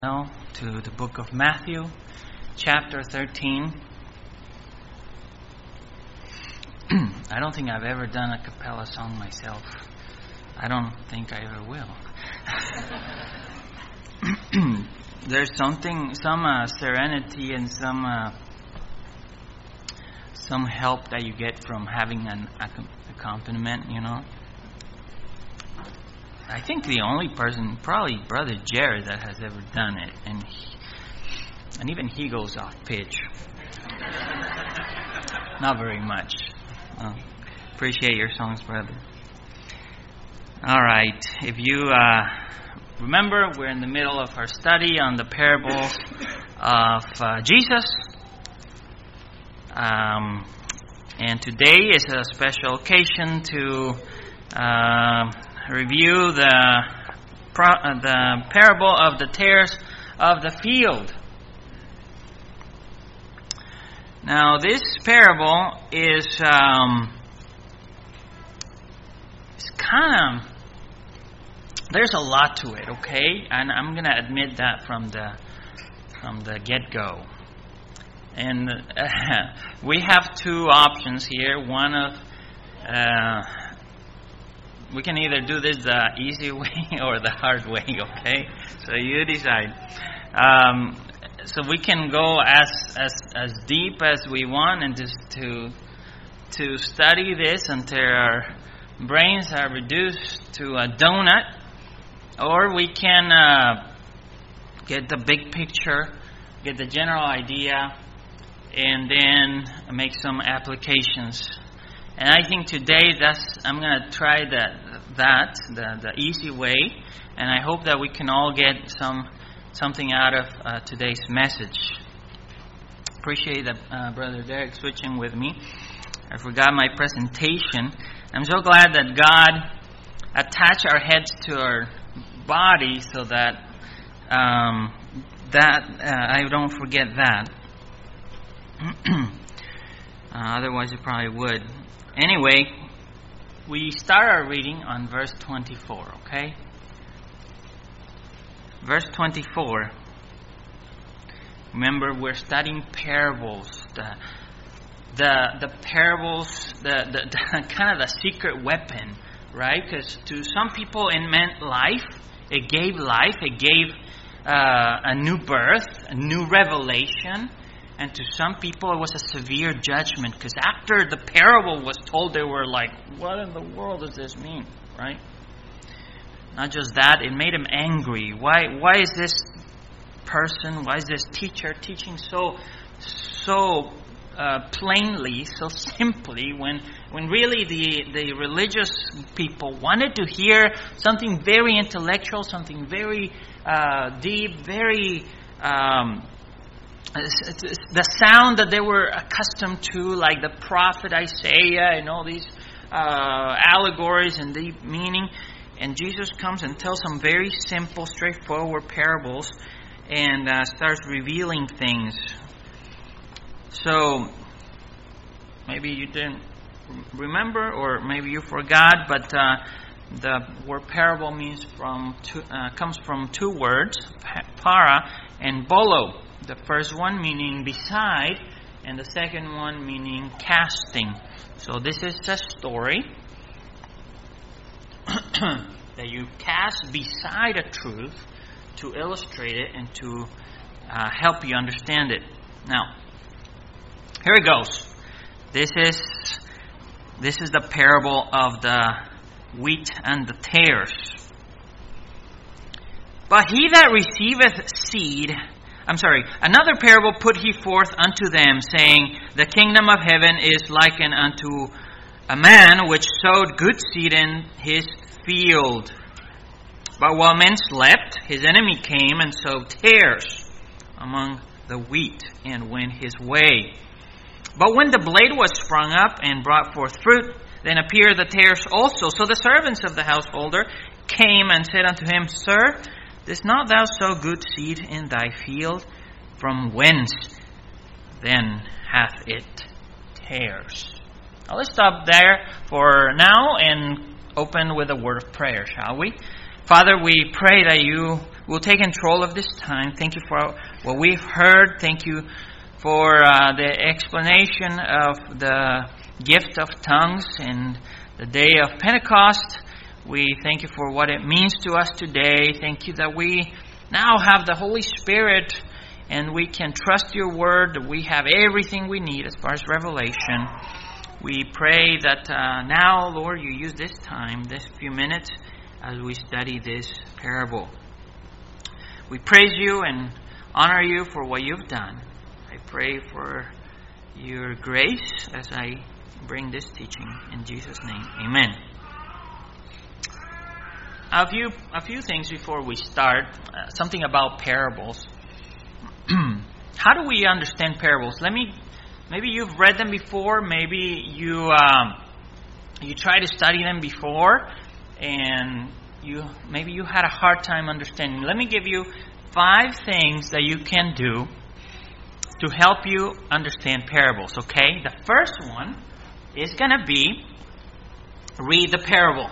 Now to the book of Matthew, chapter 13. I don't think I've ever done a cappella song myself. I don't think I ever will. There's some serenity and some help that you get from having an accompaniment, you know. I think the only person, probably Brother Jared, that has ever done it, and even he goes off pitch. Not very much. Appreciate your songs, brother. All right. If you remember, we're in the middle of our study on the parables of Jesus. And today is a special occasion to review the parable of the tares of the field. Now, this parable is kind of, there's a lot to it, okay? And I'm going to admit that from the get-go. And we have two options here. One of we can either do this the easy way or the hard way, okay? So you decide. So we can go as deep as we want and just to study this until our brains are reduced to a donut, or we can get the big picture, get the general idea, and then make some applications. And I think today I'm going to try the easy way, and I hope that we can all get something out of today's message. Appreciate that Brother Derek switching with me. I forgot my presentation. I'm so glad that God attached our heads to our body so that I don't forget that. Otherwise, I probably would. Anyway, we start our reading on verse 24, okay? Verse 24. Remember, we're studying parables. The parables, the kind of the secret weapon, right? Because to some people it meant life. It gave life. It gave a new birth, a new revelation. And to some people, it was a severe judgment, because after the parable was told, they were like, what in the world does this mean, right? Not just that, it made them angry. Why is this person, why is this teacher teaching so plainly, so simply, when really the religious people wanted to hear something very intellectual, something very deep, very... the sound that they were accustomed to, like the prophet Isaiah and all these allegories and deep meaning. And Jesus comes and tells some very simple, straightforward parables and starts revealing things. So, maybe you didn't remember, or maybe you forgot, but the word parable comes from two words, para and bolo. The first one meaning beside, and the second one meaning casting. So this is a story that you cast beside a truth to illustrate it and to help you understand it. Now, here it goes. This is the parable of the wheat and the tares. But he that receiveth seed... Another parable put he forth unto them, saying, the kingdom of heaven is likened unto a man which sowed good seed in his field. But while men slept, his enemy came and sowed tares among the wheat, and went his way. But when the blade was sprung up and brought forth fruit, then appeared the tares also. So the servants of the householder came and said unto him, Sir, didst not thou sow good seed in thy field? From whence then hath it tares? Now let's stop there for now and open with a word of prayer, shall we? Father, we pray that you will take control of this time. Thank you for what we've heard. Thank you for the explanation of the gift of tongues and the day of Pentecost. We thank you for what it means to us today. Thank you that we now have the Holy Spirit and we can trust your word. We have everything we need as far as revelation. We pray that now, Lord, you use this time, this few minutes, as we study this parable. We praise you and honor you for what you've done. I pray for your grace as I bring this teaching in Jesus' name. Amen. A few things before we start. Something about parables. How do we understand parables? Maybe you've read them before. Maybe you try to study them before, and maybe you had a hard time understanding. Let me give you 5 things that you can do to help you understand parables. Okay, the first one is going to be read the parable.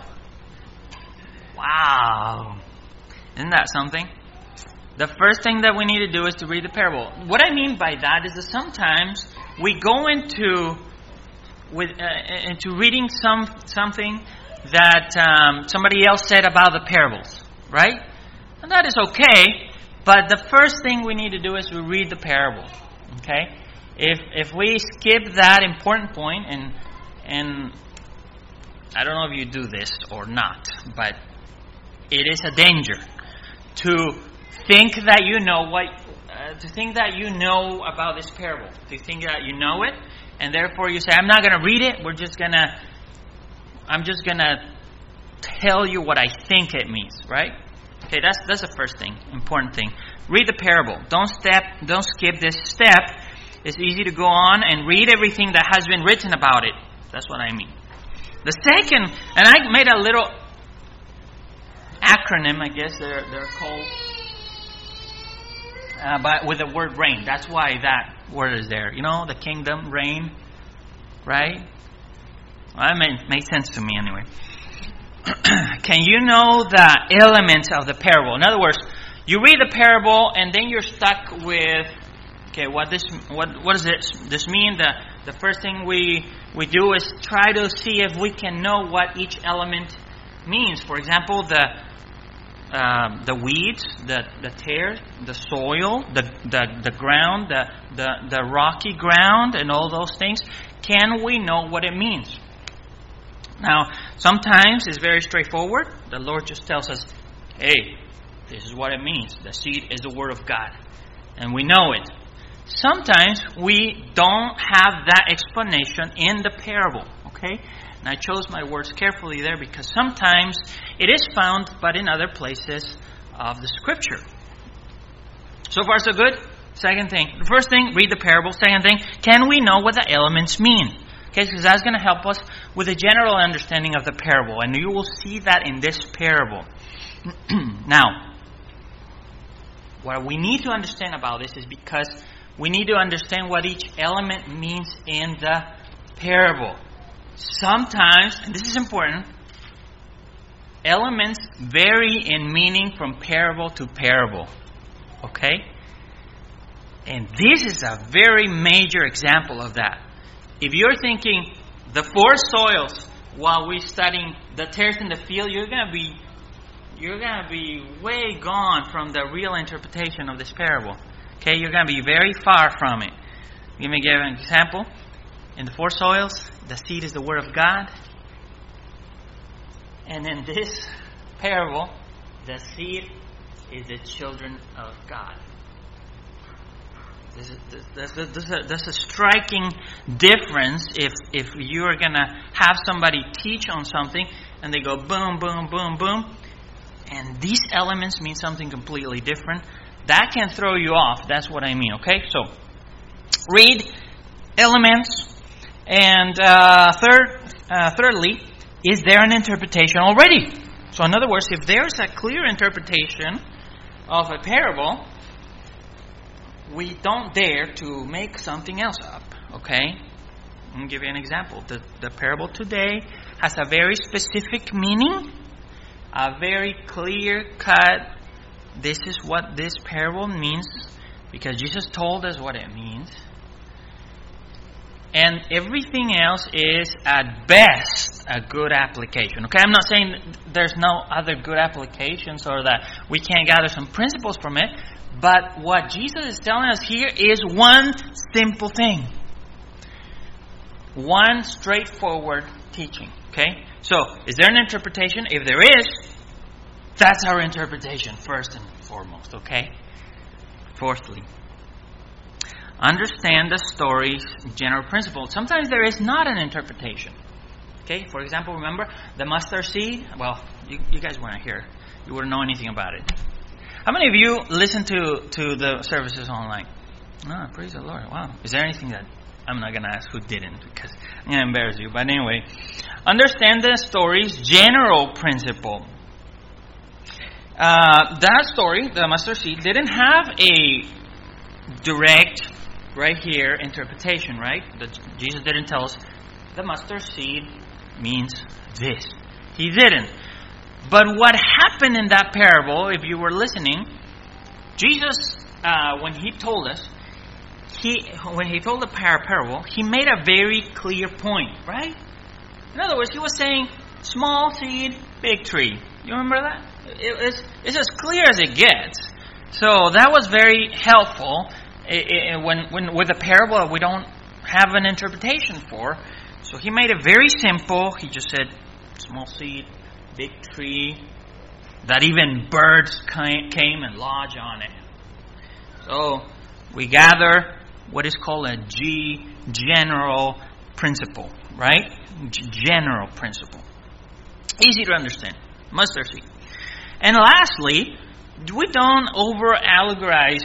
Wow, isn't that something? The first thing that we need to do is to read the parable. What I mean by that is that sometimes we go into reading something that somebody else said about the parables, right? And that is okay, but the first thing we need to do is to read the parable. Okay? If we skip that important point, and I don't know if you do this or not, but it is a danger to think that you know about this parable, to think that you know it, and therefore you say, I'm not going to read it. I'm just gonna tell you what I think it means, right? Okay, that's the first thing, important thing. Read the parable. Don't skip this step. It's easy to go on and read everything that has been written about it. That's what I mean. The second, and I made a little acronym, I guess they're called, but with the word reign. That's why that word is there. You know, the kingdom, reign, right? Well, that made sense to me anyway. Can you know the elements of the parable? In other words, you read the parable and then you're stuck with, okay, what does this mean? The first thing we do is try to see if we can know what each element means. For example, the weeds, the tares, the soil, the ground, the rocky ground, and all those things. Can we know what it means? Now, sometimes it's very straightforward. The Lord just tells us, hey, this is what it means. The seed is the Word of God. And we know it. Sometimes we don't have that explanation in the parable. Okay? And I chose my words carefully there because sometimes it is found, but in other places of the Scripture. So far, so good. Second thing. The first thing, read the parable. Second thing, can we know what the elements mean? Okay, because that's going to help us with a general understanding of the parable. And you will see that in this parable. Now, what we need to understand about this is because we need to understand what each element means in the parable. Sometimes, and this is important, elements vary in meaning from parable to parable. Okay? And this is a very major example of that. If you're thinking the 4 soils while we're studying the tares in the field, you're gonna be way gone from the real interpretation of this parable. Okay, you're gonna be very far from it. Let me give an example. In the 4 soils, the seed is the Word of God. And in this parable, the seed is the children of God. That's a striking difference if you're going to have somebody teach on something and they go boom, boom, boom, boom, and these elements mean something completely different. That can throw you off. That's what I mean, okay? So, read elements. And thirdly, is there an interpretation already? So in other words, if there's a clear interpretation of a parable, we don't dare to make something else up, okay? Let me give you an example. The parable today has a very specific meaning, a very clear-cut this is what this parable means, because Jesus told us what it means. And everything else is, at best, a good application. Okay, I'm not saying there's no other good applications or that we can't gather some principles from it. But what Jesus is telling us here is one simple thing. One straightforward teaching. Okay? So, is there an interpretation? If there is, that's our interpretation first and foremost. Okay? Fourthly, understand the story's general principle. Sometimes there is not an interpretation. Okay? For example, remember the mustard seed? Well, you guys weren't here. You wouldn't know anything about it. How many of you listen to the services online? Oh, praise the Lord. Wow. Is there anything that... I'm not going to ask who didn't, because I'm going to embarrass you. But anyway, understand the story's general principle. That story, the mustard seed, didn't have a direct, right here, interpretation, right? Jesus didn't tell us the mustard seed means this. He didn't. But what happened in that parable, if you were listening, Jesus, when he told us, when he told the parable, he made a very clear point, right? In other words, he was saying, small seed, big tree. You remember that? It's as clear as it gets. So that was very helpful when with a parable that we don't have an interpretation for. So he made it very simple. He just said, small seed, big tree, that even birds came and lodged on it. So we gather what is called a general principle, right? General principle. Easy to understand. Mustard seed. And lastly, we don't over-allegorize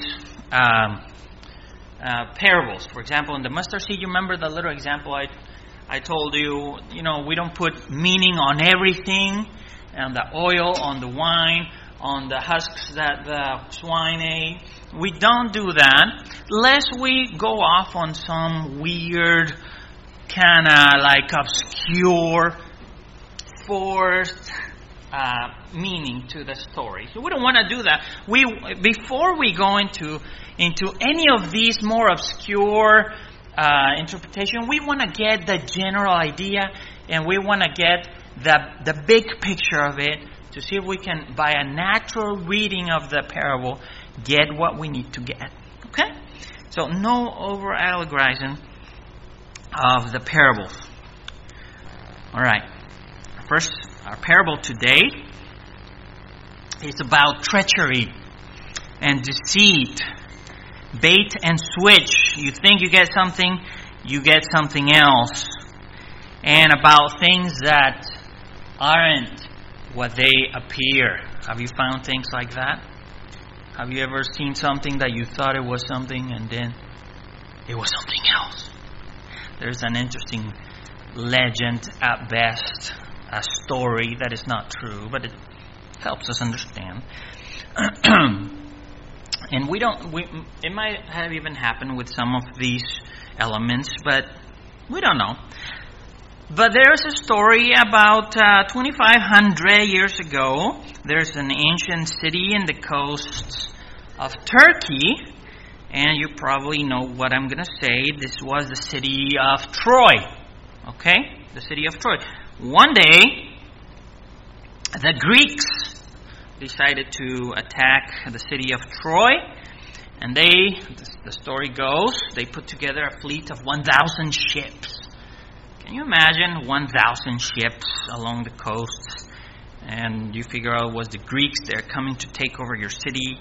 parables. For example, in the mustard seed, you remember the little example I told you, we don't put meaning on everything, on the oil, on the wine, on the husks that the swine ate. We don't do that, lest we go off on some weird, kind of like obscure, forced meaning to the story. So we don't want to do that. Before we go into any of these more obscure interpretation, we want to get the general idea, and we want to get the big picture of it to see if we can, by a natural reading of the parable, get what we need to get. Okay? So no over-allegorizing of the parables. All right. First, our parable today is about treachery and deceit. Bait and switch. You think you get something, you get something else. And about things that aren't what they appear. Have you found things like that? Have you ever seen something that you thought it was something and then it was something else? There's an interesting legend at best, a story that is not true, but it helps us understand. And it might have even happened with some of these elements, but we don't know. But there's a story about 2,500 years ago. There's an ancient city in the coasts of Turkey, and you probably know what I'm going to say. This was the city of Troy. Okay? The city of Troy. One day, the Greeks decided to attack the city of Troy, and the story goes, they put together a fleet of 1,000 ships. Can you imagine 1,000 ships along the coasts? And you figure out it was the Greeks, they're coming to take over your city.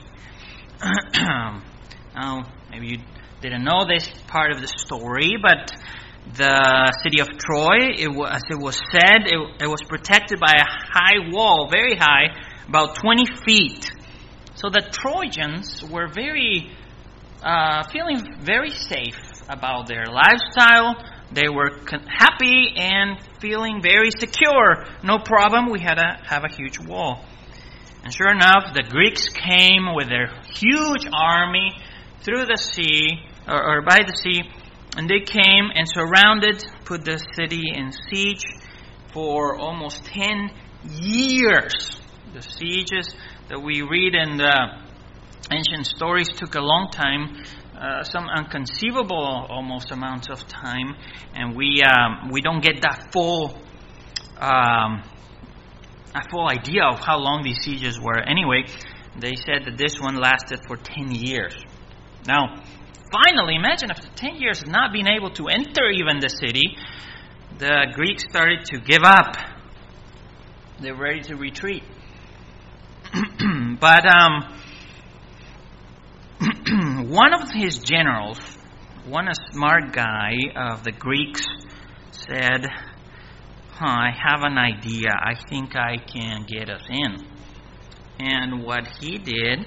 Now, maybe you didn't know this part of the story, but the city of Troy, as it was said, it was protected by a high wall, very high, about 20 feet. So the Trojans were feeling very safe about their lifestyle. They were happy and feeling very secure. No problem, we had to have a huge wall. And sure enough, the Greeks came with their huge army through the sea, or by the sea, and they came and surrounded, put the city in siege for almost 10 years. The sieges that we read in the ancient stories took a long time, some inconceivable almost amounts of time, and we don't get that full idea of how long these sieges were. Anyway, they said that this one lasted for 10 years. Now, finally, imagine after 10 years of not being able to enter even the city, the Greeks started to give up. They were ready to retreat. But one of his generals, a smart guy of the Greeks, said, I have an idea. I think I can get us in. And what he did,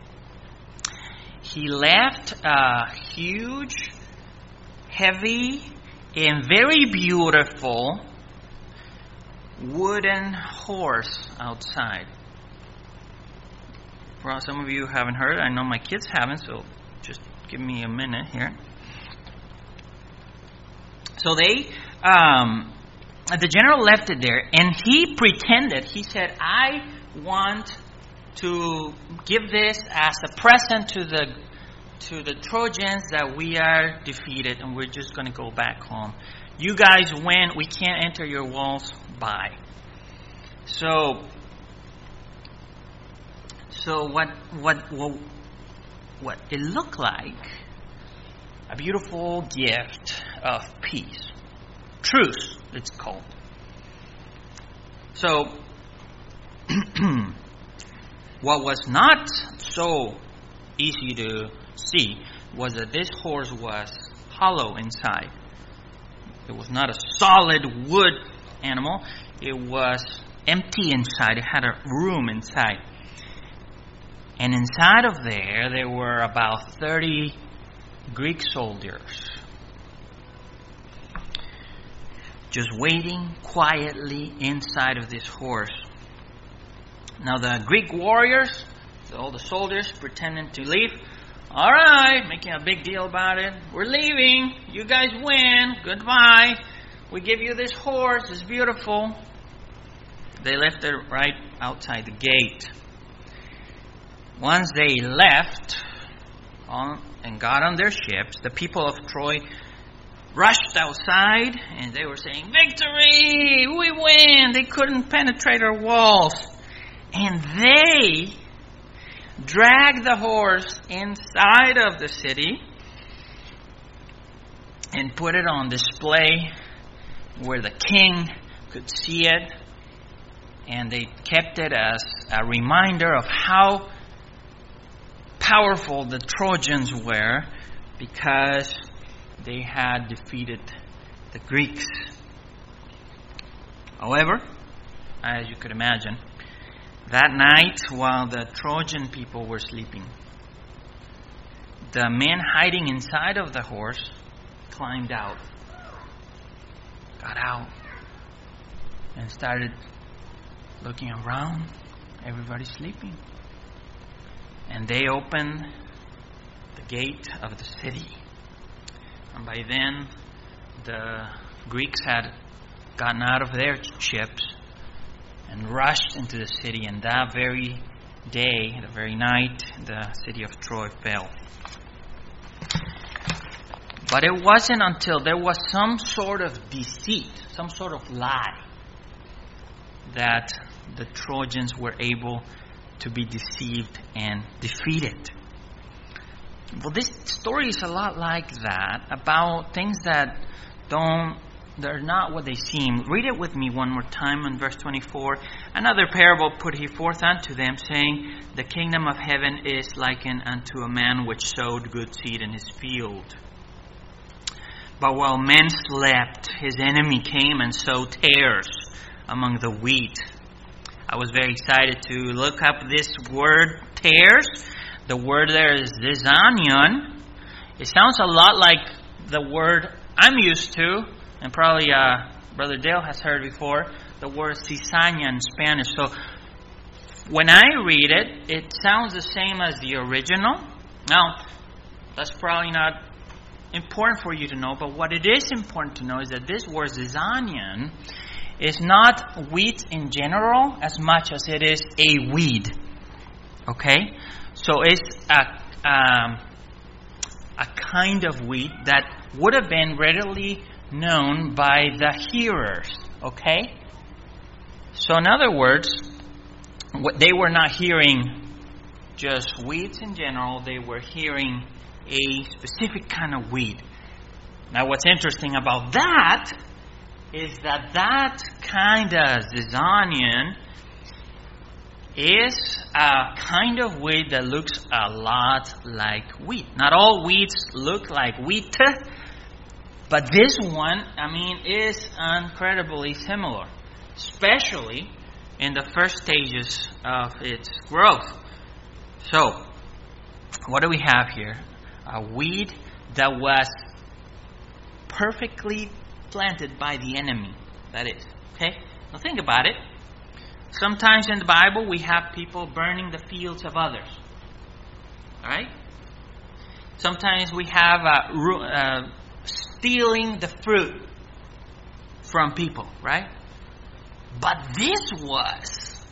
he left a huge, heavy, and very beautiful wooden horse outside. Well, some of you haven't heard. I know my kids haven't, so just give me a minute here. So the general left it there, and he pretended. He said, I want to give this as a present to the Trojans that we are defeated and we're just going to go back home. You guys win. We can't enter your walls. Bye. So what it looked like, a beautiful gift of peace. Truce, it's called. So what was not so easy to see was that this horse was hollow inside. It was not a solid wood animal. It was empty inside. It had a room inside. And inside of there were about 30 Greek soldiers just waiting quietly inside of this horse. Now the Greek warriors, all the soldiers pretending to leave. All right, making a big deal about it. We're leaving. You guys win. Goodbye. We give you this horse. It's beautiful. They left it right outside the gate. Once they left and got on their ships, the people of Troy rushed outside and they were saying, victory! We win! They couldn't penetrate our walls. And they dragged the horse inside of the city and put it on display where the king could see it. And they kept it as a reminder of how powerful the Trojans were because they had defeated the Greeks. However, as you could imagine, that night while the Trojan people were sleeping, the men hiding inside of the horse climbed out, got out, and started looking around. Everybody's sleeping. And they opened the gate of the city. And by then, the Greeks had gotten out of their ships and rushed into the city. And that very day, the very night, the city of Troy fell. But it wasn't until there was some sort of deceit, some sort of lie, that the Trojans were able to be deceived and defeated. Well, this story is a lot like that, about things that they're not what they seem. Read it with me one more time in verse 24. Another parable put he forth unto them, saying, the kingdom of heaven is likened unto a man which sowed good seed in his field. But while men slept, his enemy came and sowed tares among the wheat. I was very excited to look up this word, tares. The word there is zizanion. It sounds a lot like the word I'm used to, and probably Brother Dale has heard before, the word cizaña in Spanish. So when I read it, it sounds the same as the original. Now, that's probably not important for you to know, but what it is important to know is that this word zizanion is not wheat in general as much as it is a weed. Okay? So it's a kind of wheat that would have been readily known by the hearers. Okay? So in other words, they were not hearing just weeds in general. They were hearing a specific kind of weed. Now what's interesting about that is that kind of zizanian is a kind of wheat that looks a lot like wheat. Not all wheats look like wheat, but this one, is incredibly similar, especially in the first stages of its growth. So, what do we have here? A weed that was perfectly planted by the enemy. That is. Okay? Now think about it. Sometimes in the Bible we have people burning the fields of others. Alright? Sometimes we have stealing the fruit from people. Right? But this was...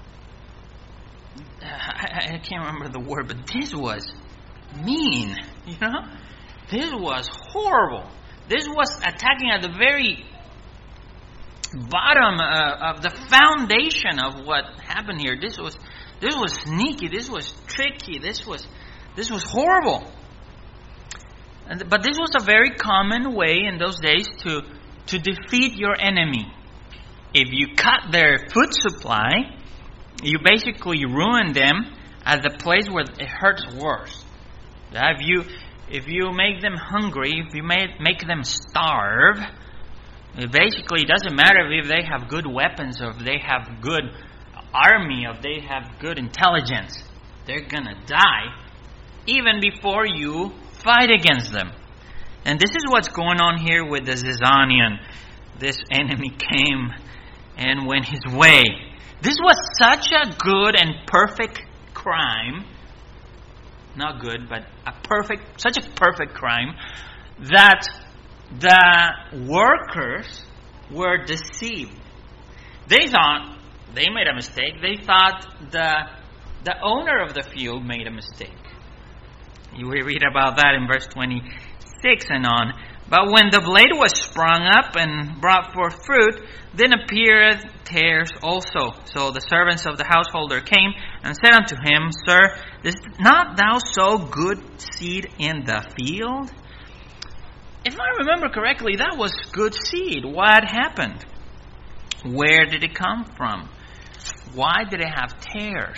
I can't remember the word, but this was mean. You know? This was horrible. This was attacking at the very bottom of the foundation of what happened here. This was sneaky. This was tricky. This was horrible. But this was a very common way in those days to defeat your enemy. If you cut their food supply, you basically ruin them at the place where it hurts worse. If you make them hungry, if you make them starve, it basically doesn't matter if they have good weapons or if they have good army or if they have good intelligence. They're going to die even before you fight against them. And this is what's going on here with the Zizanian. This enemy came and went his way. This was such a good and perfect crime. Not good, but such a perfect crime that the workers were deceived. They thought they made a mistake. They thought the owner of the field made a mistake. We read about that in verse 26 and on. But when the blade was sprung up and brought forth fruit, then appeared tares also. So the servants of the householder came and said unto him, Sir, is not thou sow good seed in the field? If I remember correctly, that was good seed. What happened? Where did it come from? Why did it have tares?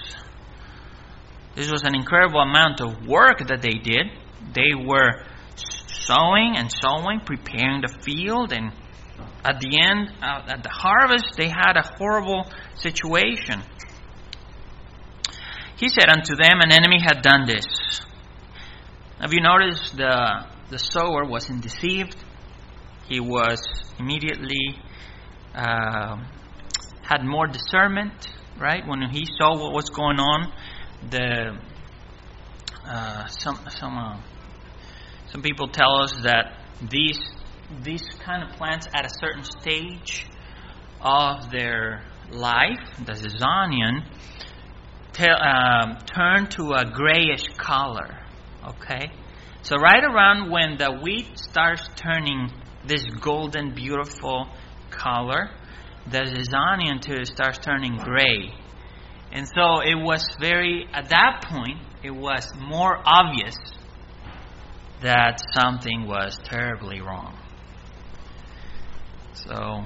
This was an incredible amount of work that they did. They were sowing and sowing, preparing the field, and at the end, at the harvest, they had a horrible situation. He said unto them, An enemy had done this. Have you noticed the sower wasn't deceived? He was immediately had more discernment, right? When he saw what was going on, some people tell us that these kind of plants at a certain stage of their life, the Zizanian, turn to a grayish color. Okay? So right around when the wheat starts turning this golden, beautiful color, the Zizanian too starts turning gray. And so it was at that point, it was more obvious that something was terribly wrong. So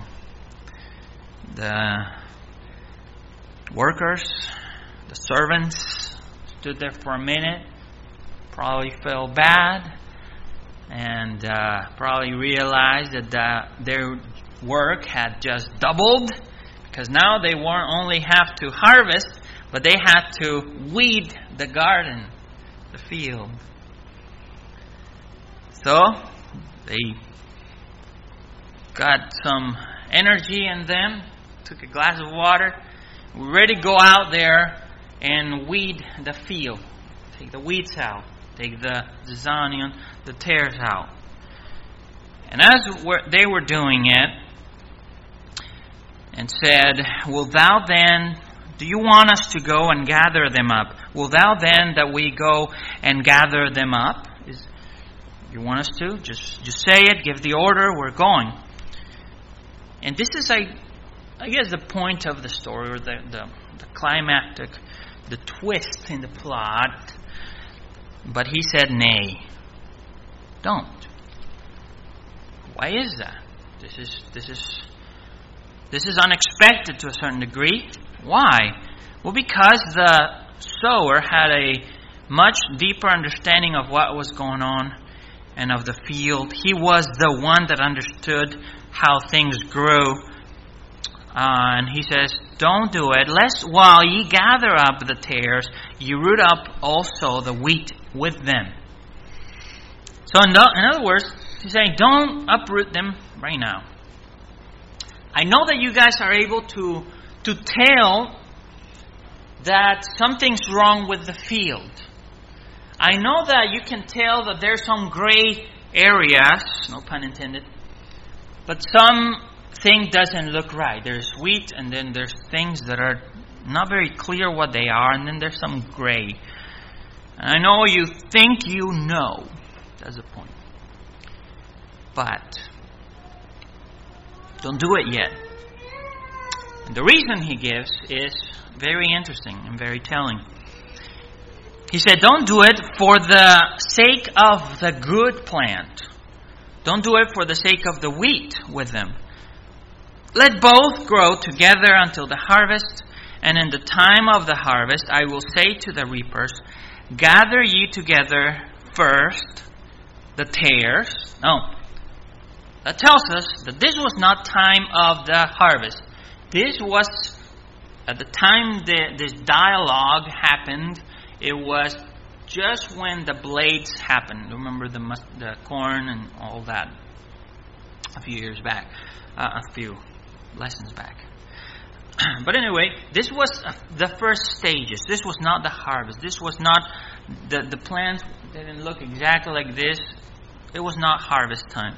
the workers, the servants, stood there for a minute, probably felt bad, and probably realized that their work had just doubled, because now they won't only have to harvest, but they had to weed the garden, the field. So they got some energy in them, took a glass of water, were ready to go out there and weed the field. Take the weeds out, take the Zizanian, the tares out. And as they were doing it, and said, Wilt thou then Do you want us to go and gather them up? Will thou then that we go and gather them up? You want us to? Just say it, give the order, we're going. And this is, I guess, the point of the story, or the climactic, the twist in the plot. But he said, nay, don't. Why is that? This is unexpected to a certain degree. Why? Well, because the sower had a much deeper understanding of what was going on and of the field. He was the one that understood how things grew. And he says, don't do it, lest while ye gather up the tares, ye root up also the wheat with them. So in other words, he's saying, don't uproot them right now. I know that you guys are able to tell that something's wrong with the field. I know that you can tell that there's some gray areas, no pun intended, but something doesn't look right. There's wheat, and then there's things that are not very clear what they are, and then there's some gray. And I know you think you know. That's the point. But don't do it yet. And the reason he gives is very interesting and very telling. He said, don't do it for the sake of the good plant. Don't do it for the sake of the wheat with them. Let both grow together until the harvest, and in the time of the harvest I will say to the reapers, gather ye together first the tares. No. That tells us that this was not time of the harvest. This was, at the time this dialogue happened, it was just when the blades happened. Remember the corn and all that a few years back, a few lessons back. But anyway, this was the first stages. This was not the harvest. This was not, the plants didn't look exactly like this. It was not harvest time.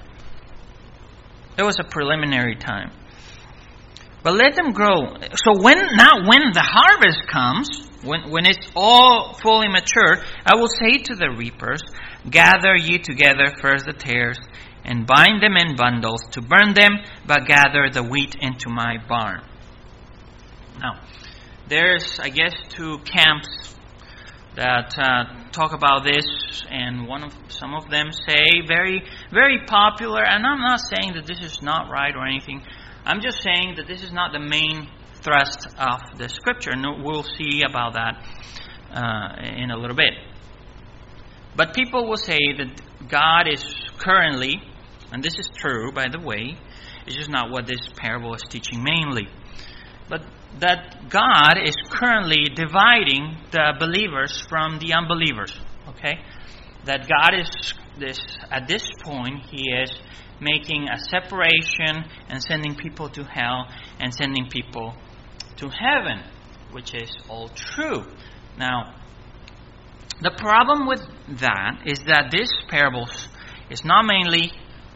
It was a preliminary time. But let them grow. So when the harvest comes, when it's all fully mature, I will say to the reapers, gather ye together first the tares, and bind them in bundles to burn them, but gather the wheat into my barn. Now, there's, I guess, two camps that talk about this, and some of them say very, very popular, and I'm not saying that this is not right or anything. I'm just saying that this is not the main thrust of the Scripture, and we'll see about that in a little bit. But people will say that God is currently, and this is true, by the way, it's just not what this parable is teaching mainly, but that God is currently dividing the believers from the unbelievers. Okay? That God is at this point, He is making a separation and sending people to hell and sending people to heaven, which is all true. Now, the problem with that is that this parable is not mainly,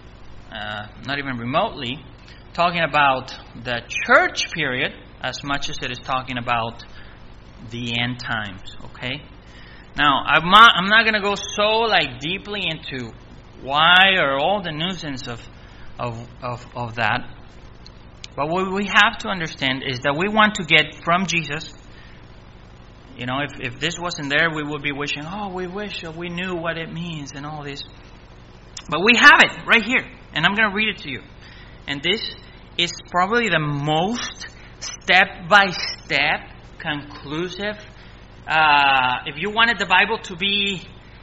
not even remotely, talking about the church period as much as it is talking about the end times. Okay? Now, I'm not going to go so deeply into why or all the nuisance of that. But what we have to understand is that we want to get from Jesus. You know, if this wasn't there, we would be wishing, we wish we knew what it means and all this. But we have it right here. And I'm going to read it to you. And this is probably the most step-by-step conclusive. If you wanted the Bible to be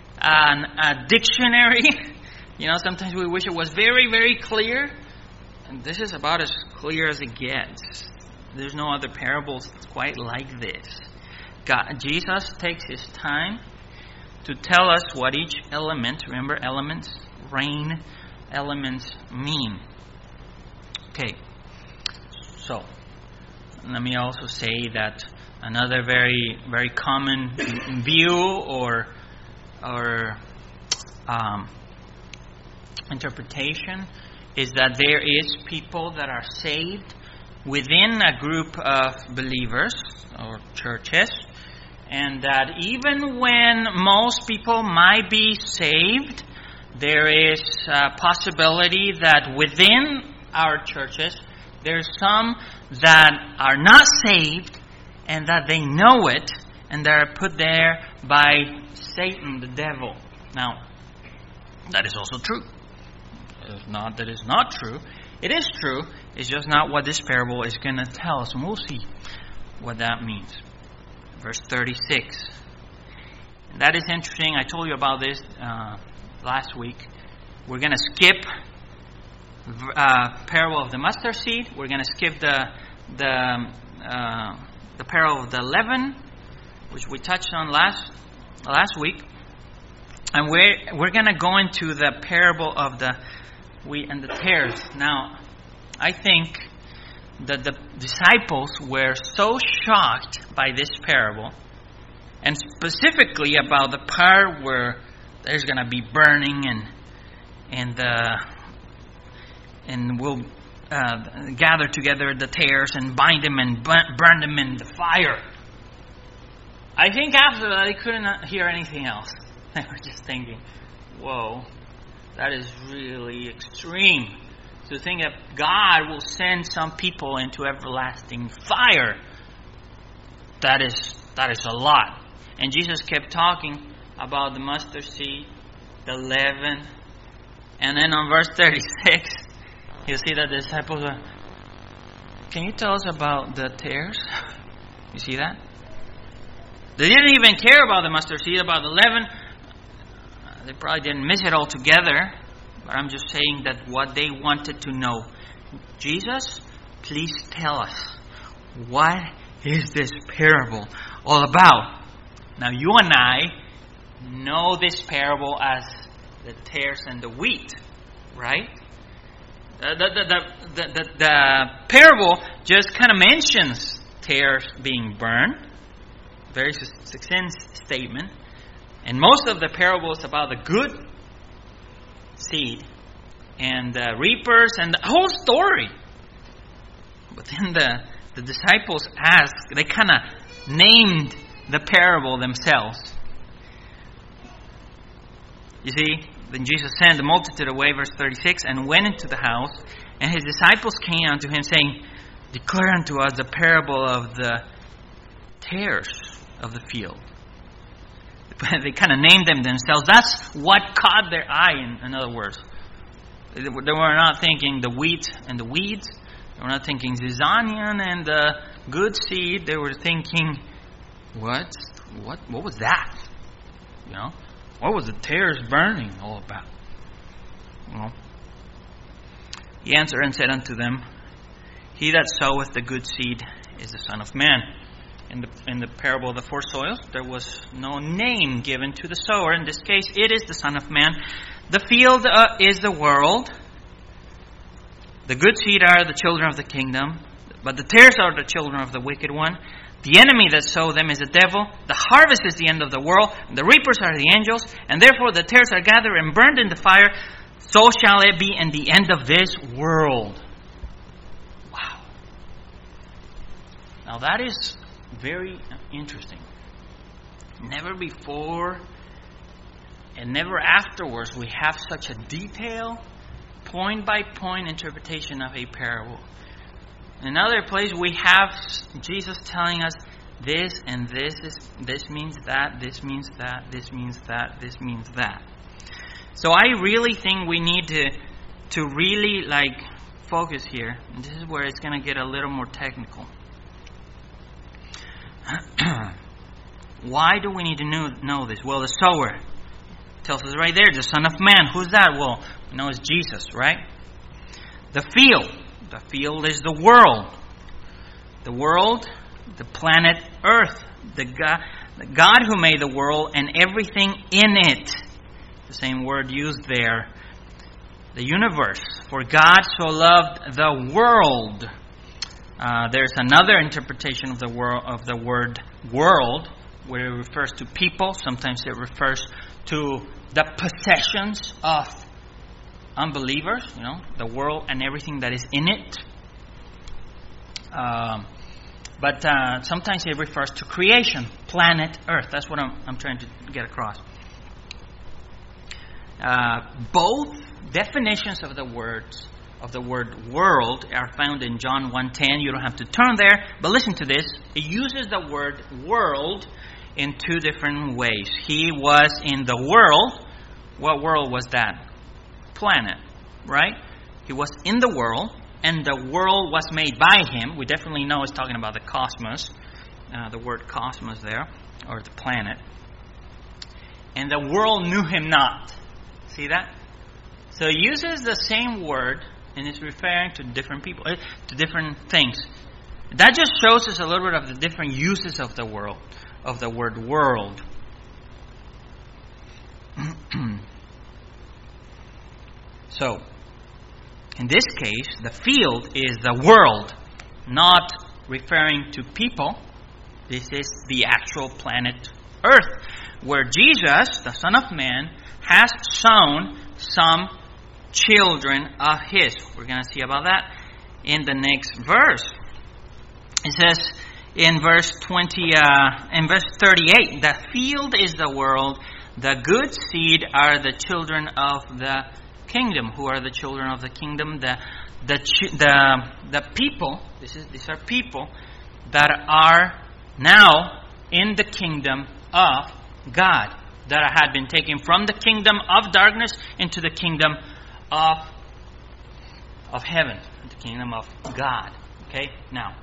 a dictionary, sometimes we wish it was very, very clear. And this is about as clear as it gets. There's no other parables quite like this. Jesus takes His time to tell us what each element, remember elements, rain elements mean. Okay, so let me also say that another very, very common view or interpretation is that there is people that are saved within a group of believers or churches, and that even when most people might be saved, there is a possibility that within our churches there's some that are not saved and that they know it and that are put there by Satan, the devil. Now, that is also true. It's not that it's not true. It is true. It's just not what this parable is going to tell us. And we'll see what that means. Verse 36. And that is interesting. I told you about this last week. We're going to skip parable of the mustard seed. We're going to skip the parable of the leaven, which we touched on last week. And we're going to go into the parable of the wheat and the tares. Now, I think that the disciples were so shocked by this parable, and specifically about the part where there's going to be burning and we'll gather together the tares and bind them and burn them in the fire. I think after that they couldn't hear anything else. They were just thinking, whoa, that is really extreme. To think that God will send some people into everlasting fire. That is a lot. And Jesus kept talking about the mustard seed, the leaven. And then on verse 36, you see that the disciples are, can you tell us about the tares? You see that? They didn't even care about the mustard seed, about the leaven. They probably didn't miss it altogether. But I'm just saying that what they wanted to know. Jesus, please tell us, what is this parable all about? Now you and I know this parable as the tares and the wheat, right? The parable just kind of mentions tares being burned. Very succinct statement. And most of the parable is about the good seed and the reapers and the whole story. But then the disciples asked, they kind of named the parable themselves. You see, then Jesus sent the multitude away, verse 36, and went into the house, and his disciples came unto him, saying, declare unto us the parable of the tares of the field. They kind of named them themselves. That's what caught their eye, in other words. They were not thinking the wheat and the weeds. They were not thinking zizanian and the good seed. They were thinking, what was that? You know, what was the tares burning all about? Well, he answered and said unto them, he that soweth the good seed is the Son of Man. In the parable of the four soils, there was no name given to the sower. In this case, it is the Son of Man. The field is the world. The good seed are the children of the kingdom, but the tares are the children of the wicked one. The enemy that sowed them is the devil. The harvest is the end of the world. And the reapers are the angels. And therefore the tares are gathered and burned in the fire. So shall it be in the end of this world. Wow. Now that is very interesting. Never before and never afterwards we have such a detailed, point-by-point interpretation of a parable. In another place we have Jesus telling us this and this means that, this means that, this means that, this means that. So I really think we need to really focus here. And this is where it's going to get a little more technical. Why do we need to know this? Well, the sower tells us right there, the Son of Man. Who's that? Well, we know it's Jesus, right? The field is the world. The world, the planet Earth. The God who made the world and everything in it. The same word used there. The universe. For God so loved the world. There's another interpretation of the word world, where it refers to people. Sometimes it refers to the possessions of unbelievers, the world and everything that is in it. But sometimes it refers to creation, planet Earth. That's what I'm trying to get across. Both definitions of the word world are found in John 1:10. You don't have to turn there, but listen to this. It uses the word world in two different ways. He was in the world. What world was that? Planet, right? He was in the world, and the world was made by him. We definitely know it's talking about the cosmos, the word cosmos there, or the planet. And the world knew him not. See that? So it uses the same word, and it's referring to different people, to different things. That just shows us a little bit of the different uses of the world, of the word world. So, in this case, the field is the world, not referring to people. This is the actual planet Earth, where Jesus, the Son of Man, has sown some children of His. We're going to see about that in the next verse. It says in verse 38, the field is the world, the good seed are the children of the kingdom. Who are the children of the kingdom? The people. These are people that are now in the kingdom of God, that had been taken from the kingdom of darkness into the kingdom of heaven, the kingdom of God. Okay, now,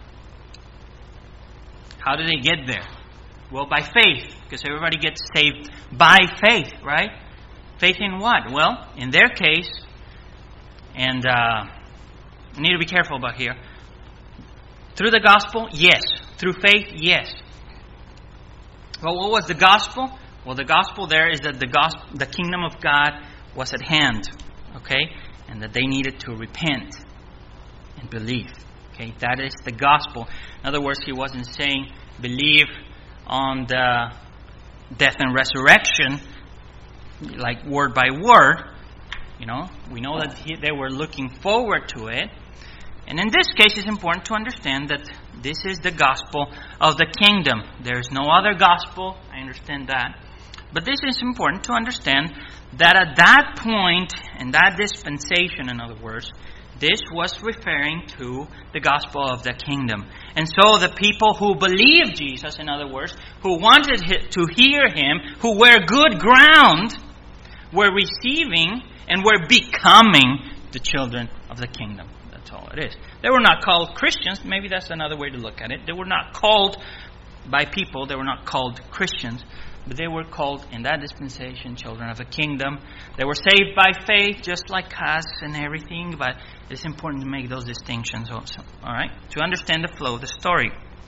how do they get there? Well, by faith, because everybody gets saved by faith, right? Faith in what? Well, in their case, and we need to be careful about here. Through the gospel, yes. Through faith, yes. Well, what was the gospel? Well, the gospel there is that the kingdom of God was at hand, okay, and that they needed to repent and believe. Okay, that is the gospel. In other words, he wasn't saying believe on the death and resurrection, like word by word. You know, we know that they were looking forward to it. And in this case, it's important to understand that this is the gospel of the kingdom. There is no other gospel. I understand that. But this is important to understand that at that point, in that dispensation, in other words, this was referring to the gospel of the kingdom. And so the people who believed Jesus, in other words, who wanted to hear Him, who were good ground, were receiving and were becoming the children of the kingdom. That's all it is. They were not called Christians. Maybe that's another way to look at it. They were not called by people. They were not called Christians. But they were called, in that dispensation, children of the kingdom. They were saved by faith, just like us and everything. But it's important to make those distinctions also. All right? To understand the flow of the story.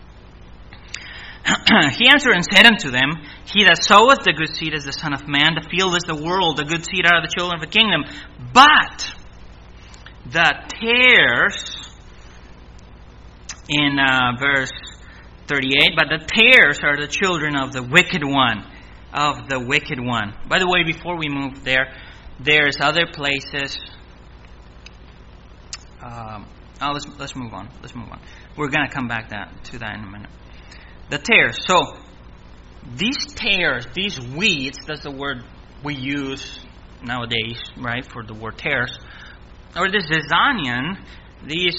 He answered and said unto them, He that soweth the good seed is the Son of Man. The field is the world. The good seed are the children of the kingdom. But the tares, in verse 38, but the tares are the children of the wicked one. Of the wicked one. By the way, before we move there, there's other places. Let's move on. We're going to come back to that in a minute. The tares. So, these tares, these weeds, that's the word we use nowadays, right, for the word tares. Or the zizanian, these,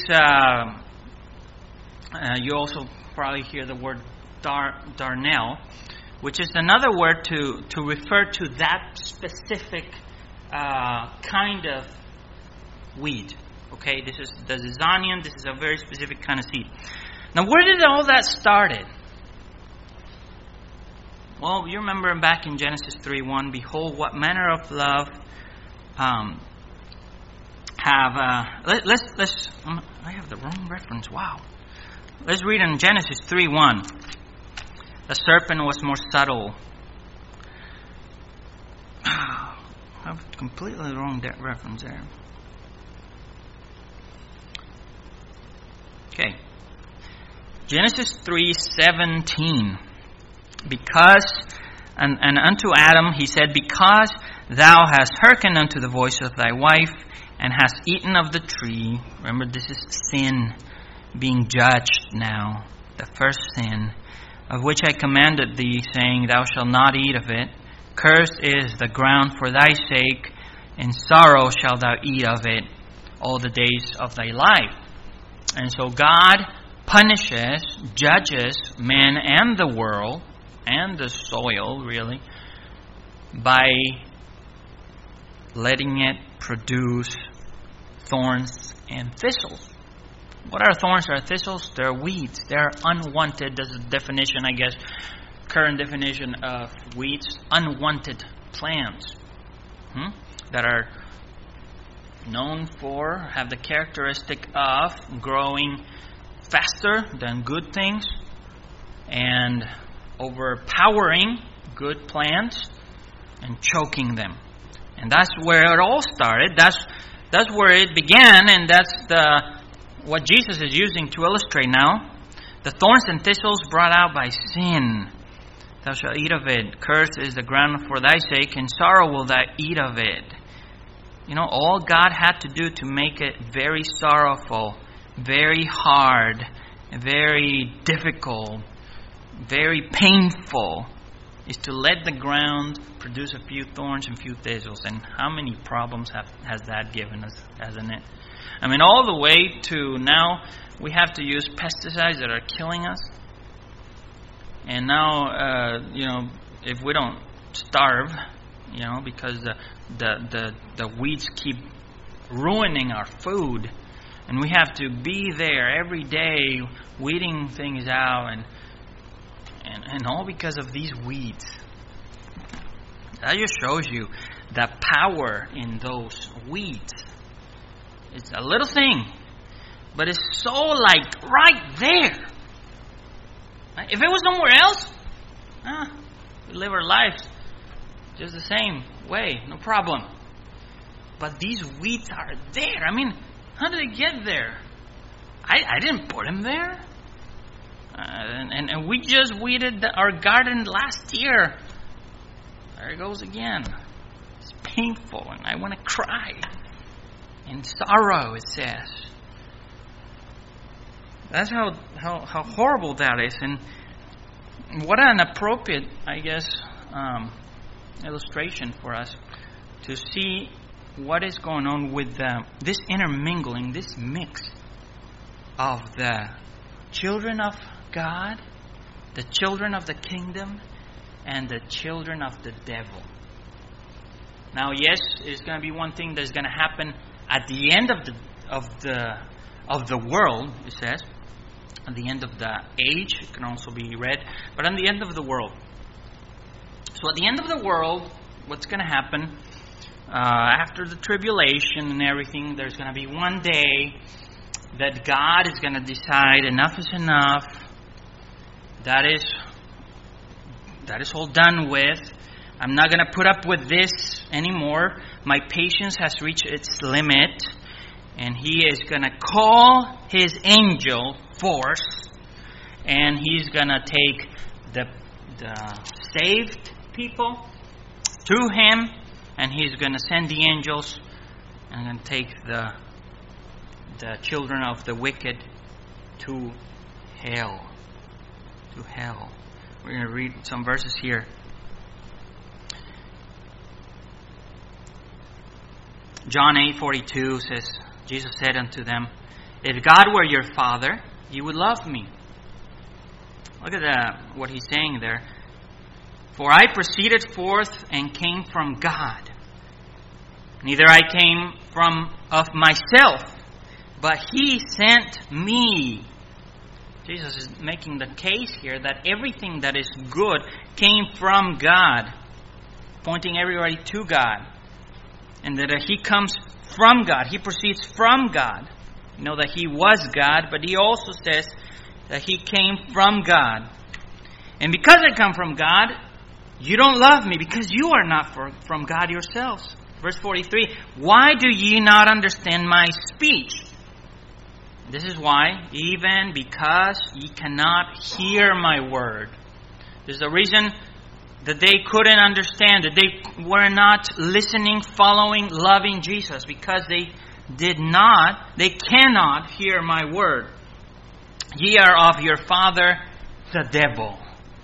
you also probably hear the word darnel, which is another word to refer to that specific kind of weed. Okay, this is the zizanian. This is a very specific kind of seed. Now, where did all that started? Well, you remember back in Genesis 3:1, behold, what manner of love I have the wrong reference. Wow. Let's read in Genesis 3:1. The serpent was more subtle. I have completely the wrong reference there. Okay. Genesis 3:17. Because, and unto Adam he said, because thou hast hearkened unto the voice of thy wife, and hast eaten of the tree. Remember, this is sin. being judged now. The first sin, of which I commanded thee, saying, Thou shalt not eat of it. Cursed is the ground for thy sake. In sorrow shalt thou eat of it all the days of thy life. And so God punishes, judges man and the world, and the soil, really, by letting it produce thorns and thistles. What are thorns or thistles? They're weeds. They're unwanted. That's the definition, I guess, current definition of weeds. Unwanted plants that are known for, have the characteristic of growing faster than good things and overpowering good plants and choking them. And that's where it all started. That's where it began, and that's what Jesus is using to illustrate now. The thorns and thistles brought out by sin. Thou shalt eat of it. Cursed is the ground for thy sake. In sorrow will thou eat of it. You know, all God had to do to make it very sorrowful, very hard, very difficult, very painful, is to let the ground produce a few thorns and few thistles. And how many problems has that given us, hasn't it? I mean, all the way to now we have to use pesticides that are killing us. And now, if we don't starve, because the weeds keep ruining our food, and we have to be there every day weeding things out, and all because of these weeds. That just shows you the power in those weeds. It's a little thing, but it's so like right there. If it was somewhere else, we live our lives just the same way, no problem. But these weeds are there. I mean, how did they get there? I didn't put them there. And we just weeded our garden last year. There it goes again. It's painful, and I want to cry. In sorrow, it says. That's how horrible that is. And what an appropriate, I guess, illustration for us to see what is going on with this intermingling, this mix of the children of God, the children of the kingdom, and the children of the devil. Now, yes, it's going to be one thing that's going to happen at the end of the world, it says. At the end of the age, it can also be read, but on the end of the world. So at the end of the world, what's going to happen? After the tribulation and everything, there's going to be one day that God is going to decide enough is enough. That is all done with. I'm not going to put up with this anymore. My patience has reached its limit. And He is going to call His angel force. And He's going to take the saved people to Him. And He's going to send the angels. And going to take the children of the wicked to hell. To hell. We're going to read some verses here. John 8:42 says, Jesus said unto them, If God were your Father, you would love me. Look at what He's saying there. For I proceeded forth and came from God. Neither I came of myself, but He sent me. Jesus is making the case here that everything that is good came from God, pointing everybody to God. And that He comes from God. He proceeds from God. You know that He was God, but He also says that He came from God. And because I come from God, you don't love me, because you are not from God yourselves. Verse 43, Why do ye not understand my speech? This is why, even because ye cannot hear my word. There's a reason that they couldn't understand, that they were not listening, following, loving Jesus, because they cannot hear my word. Ye are of your father, the devil.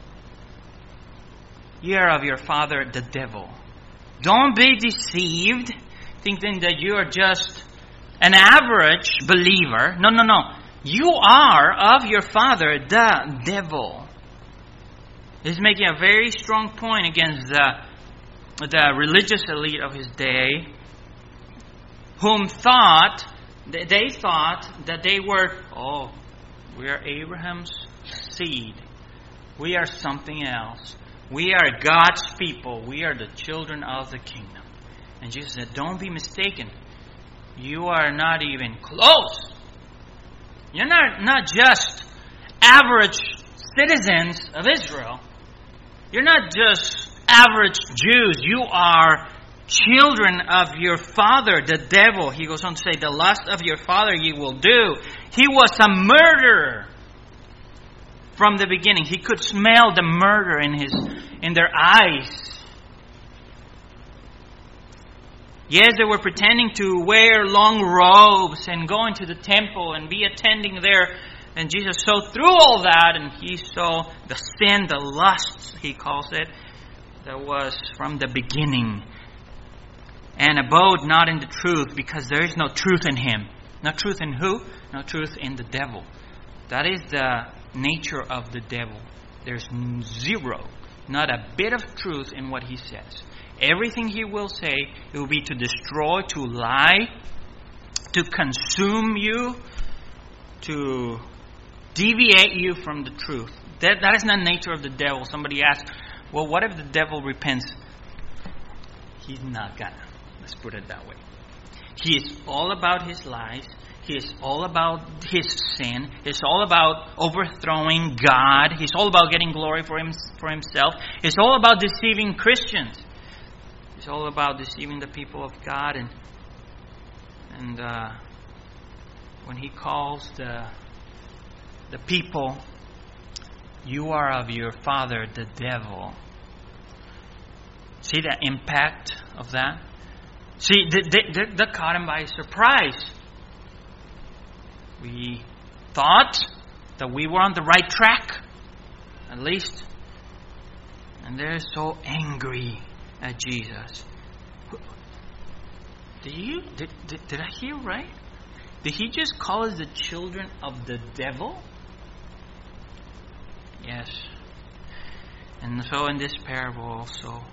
Ye are of your father, the devil. Don't be deceived, thinking that you are just an average believer. No. You are of your father, the devil. He's making a very strong point against the religious elite of his day, whom they thought that they were, we are Abraham's seed. We are something else. We are God's people. We are the children of the kingdom. And Jesus said, don't be mistaken. You are not even close. You're not just average citizens of Israel. You're not just average Jews. You are children of your father, the devil. He goes on to say, the lust of your father ye will do. He was a murderer from the beginning. He could smell the murder in their eyes. Yes, they were pretending to wear long robes and go into the temple and be attending there. And Jesus saw through all that, and He saw the sin, the lust, He calls it, that was from the beginning. And abode not in the truth, because there is no truth in Him. No truth in who? No truth in the devil. That is the nature of the devil. There's zero, not a bit of truth in what he says. Everything he will say, it will be to destroy, to lie, to consume you, to deviate you from the truth. That is not the nature of the devil. Somebody asks, well, what if the devil repents? He's not gonna. Let's put it that way. He is all about his lies. He is all about his sin. It's all about overthrowing God. He's all about getting glory for himself. It's all about deceiving Christians. It's all about deceiving the people of God. And when he calls the people, you are of your father, the devil. See the impact of that? See, they caught him by surprise. We thought that we were on the right track, at least. And they're so angry at Jesus. Did I hear right? Did he just call us the children of the devil? Yes. And so in this parable also,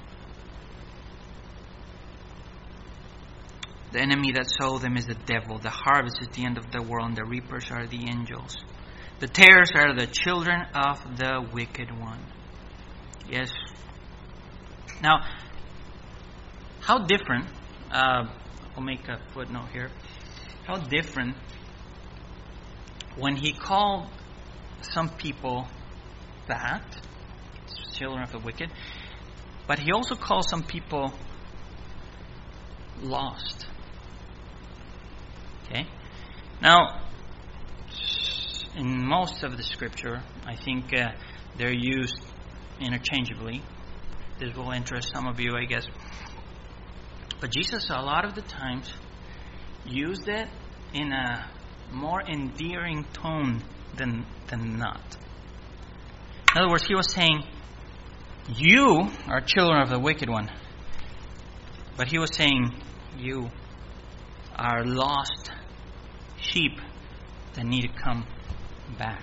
the enemy that sowed them is the devil. The harvest is the end of the world, and the reapers are the angels. The tares are the children of the wicked one. Yes. Now, how different, I'll make a footnote here. How different when he called some people that, children of the wicked, but he also called some people lost. Okay? Now, in most of the scripture, I think they're used interchangeably. This will interest some of you, I guess. But Jesus, a lot of the times, used it in a more endearing tone than not. In other words, he was saying, you are children of the wicked one. But he was saying, you are lost sheep that need to come back.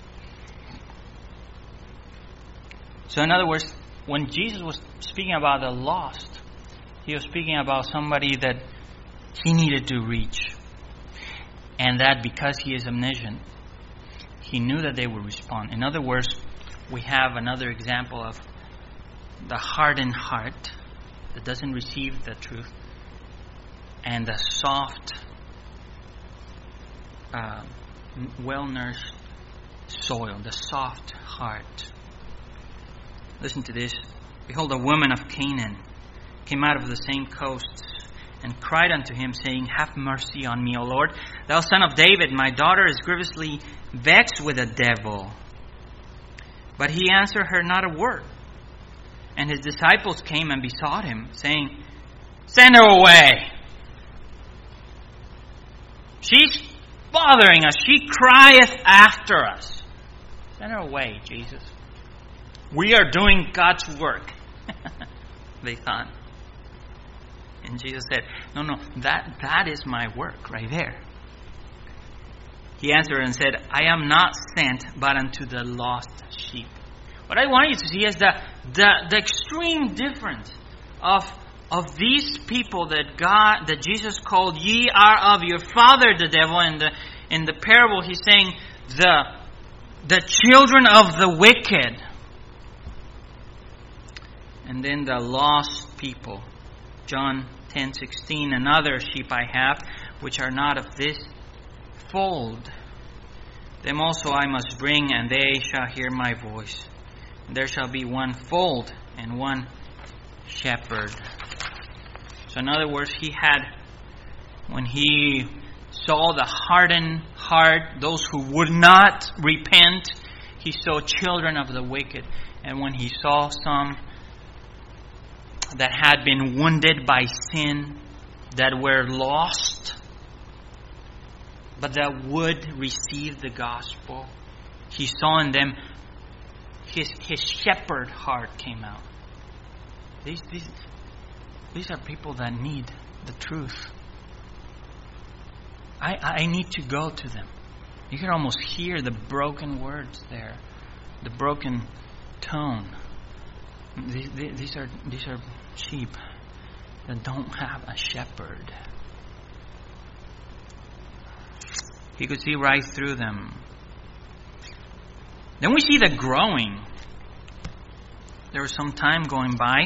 So in other words, when Jesus was speaking about the lost, he was speaking about somebody that he needed to reach. And that because he is omniscient, he knew that they would respond. In other words, we have another example of the hardened heart that doesn't receive the truth, and the soft, well-nourished soil, the soft heart. Listen to this. Behold, a woman of Canaan came out of the same coasts and cried unto him, saying, Have mercy on me, O Lord, thou son of David. My daughter is grievously vexed with a devil. But he answered her not a word. And his disciples came and besought him, saying, Send her away. She's bothering us. She crieth after us. Send her away, Jesus. We are doing God's work. They thought. And Jesus said, no, that is my work right there. He answered and said, I am not sent but unto the lost sheep. What I want you to see is the extreme difference of these people that Jesus called, ye are of your father the devil. In the parable he's saying the children of the wicked. And then the lost people. John 10:16, another sheep I have, which are not of this fold. Them also I must bring, and they shall hear my voice. And there shall be one fold and one shepherd. So in other words, when he saw the hardened heart, those who would not repent, he saw children of the wicked. And when he saw some that had been wounded by sin, that were lost, but that would receive the gospel, he saw in them his shepherd heart came out. These are people that need the truth. I need to go to them. You can almost hear the broken words there, the broken tone. These are sheep that don't have a shepherd. He could see right through them. Then we see the growing. There was some time going by.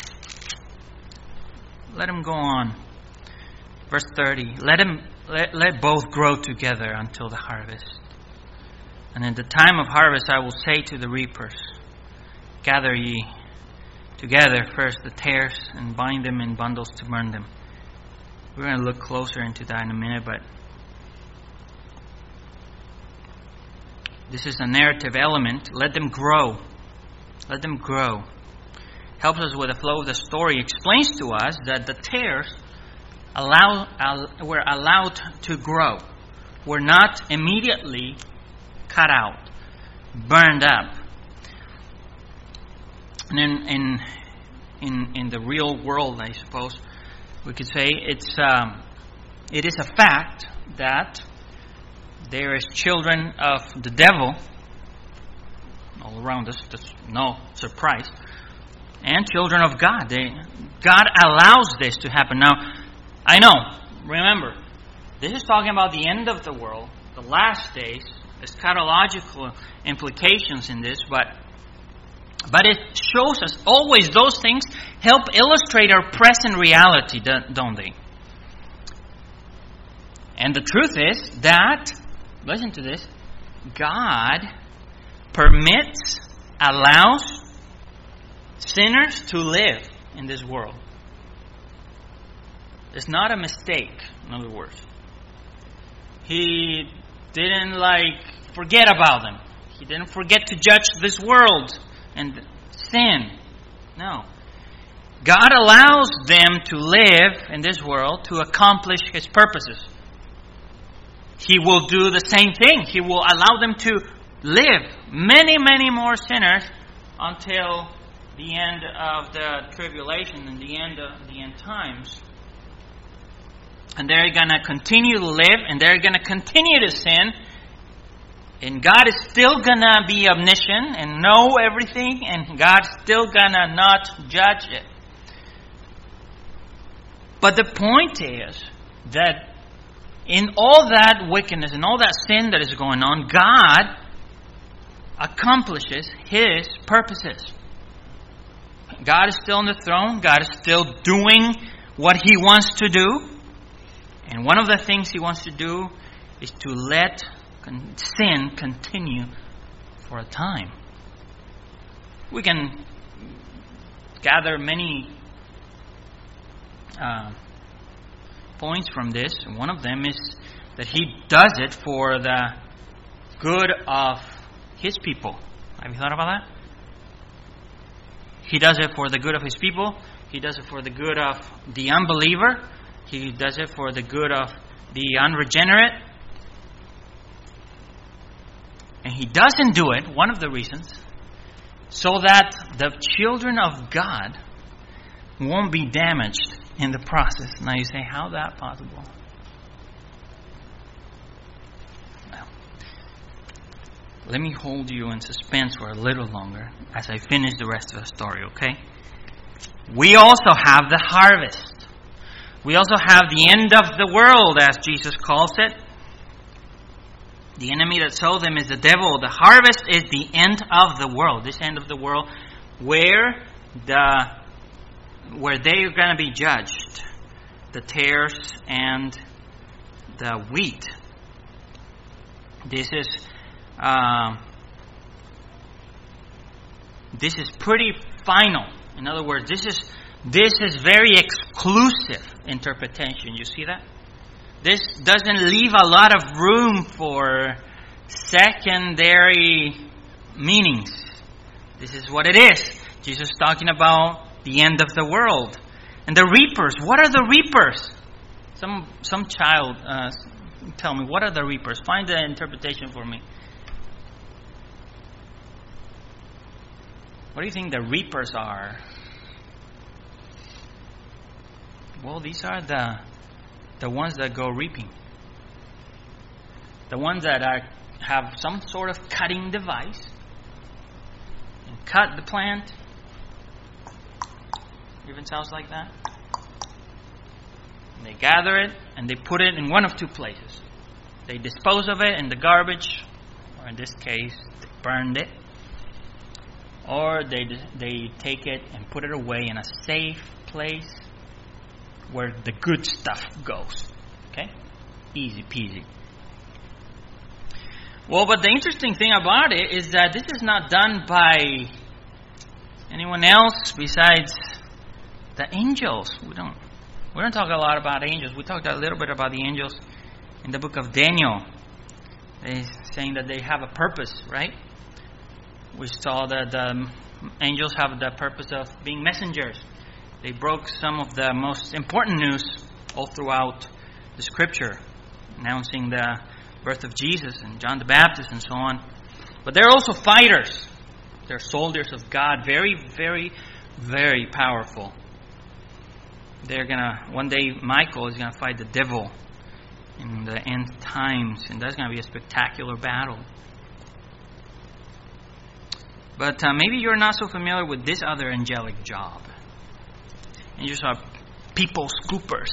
Let him go on. Verse 30. Let both grow together until the harvest. And in the time of harvest I will say to the reapers, gather ye together first the tares and bind them in bundles to burn them. We're going to look closer into that in a minute, but this is a narrative element. Let them grow. Let them grow. Helps us with the flow of the story. Explains to us that the tares were allowed to grow. Were not immediately cut out, burned up. And in the real world, I suppose we could say it is a fact that there is children of the devil all around us. That's no surprise. And children of God. God allows this to happen. Now, I know, remember, this is talking about the end of the world, the last days, eschatological implications in this, but it shows us always those things help illustrate our present reality, don't they? And the truth is that, listen to this, God permits, allows sinners to live in this world. It's not a mistake, in other words. He didn't forget about them. He didn't forget to judge this world and sin. No. God allows them to live in this world to accomplish His purposes. He will do the same thing. He will allow them to live, many, many more sinners, until the end of the tribulation and the end of the end times. And they're going to continue to live, and they're going to continue to sin. And God is still going to be omniscient and know everything, and God's still going to not judge it. But the point is that in all that wickedness and all that sin that is going on, God accomplishes His purposes. God is still on the throne. God is still doing what He wants to do. And one of the things He wants to do is to let sin continue for a time. We can gather many points from this. One of them is that He does it for the good of His people. Have you thought about that? He does it for the good of His people. He does it for the good of the unbeliever. He does it for the good of the unregenerate. And He doesn't do it, one of the reasons, so that the children of God won't be damaged in the process. Now you say, how is that possible? Well, let me hold you in suspense for a little longer as I finish the rest of the story, okay? We also have the harvest. We also have the end of the world, as Jesus calls it. The enemy that sowed them is the devil. The harvest is the end of the world. This end of the world where they are going to be judged. The tares and the wheat. This is pretty final. In other words, this is very exclusive interpretation. You see that? This doesn't leave a lot of room for secondary meanings. This is what it is. Jesus is talking about the end of the world. And the reapers. What are the reapers? Some child tell me, what are the reapers? Find the interpretation for me. What do you think the reapers are? Well, these are the ones that go reaping. The ones that have some sort of cutting device and cut the plant. Even sounds like that. And they gather it and they put it in one of two places. They dispose of it in the garbage, or in this case, they burned it. Or they take it and put it away in a safe place where the good stuff goes. Okay? Easy peasy. Well, but the interesting thing about it is that this is not done by anyone else besides the angels. We don't talk a lot about angels. We talked a little bit about the angels in the book of Daniel. They're saying that they have a purpose, right? We saw that the angels have the purpose of being messengers. They broke some of the most important news all throughout the Scripture, announcing the birth of Jesus and John the Baptist and so on. But they're also fighters. They're soldiers of God, very, very, very powerful. One day Michael is going to fight the devil in the end times, and that's going to be a spectacular battle. But maybe you're not so familiar with this other angelic job. Angels are people scoopers.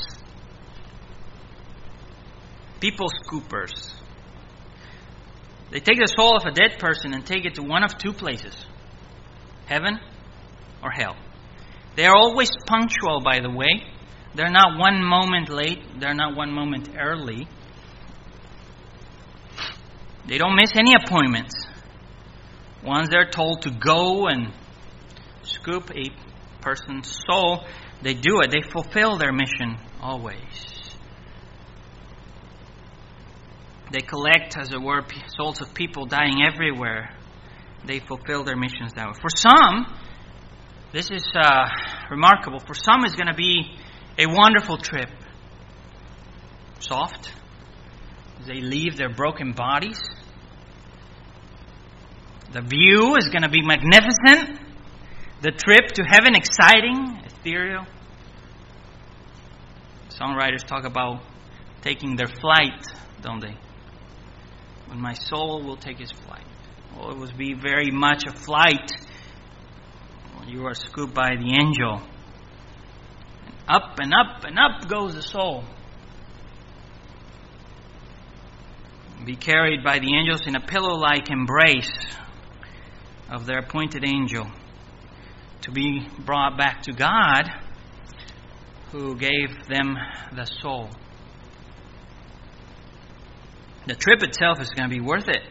People scoopers. They take the soul of a dead person and take it to one of two places. Heaven or hell. They are always punctual, by the way. They're not 1 moment late. They're not 1 moment early. They don't miss any appointments. Once they're told to go and scoop a person's soul, they do it. They fulfill their mission always. They collect, as it were, souls of people dying everywhere. They fulfill their missions that way. For some, this is remarkable. For some, it's going to be a wonderful trip. Soft. As they leave their broken bodies. The view is going to be magnificent. The trip to heaven exciting, ethereal. Songwriters talk about taking their flight, don't they? When my soul will take its flight. Well, it will be very much a flight when you are scooped by the angel. And up and up and up goes the soul. Be carried by the angels in a pillow-like embrace of their appointed angel, to be brought back to God, who gave them the soul. The trip itself is going to be worth it.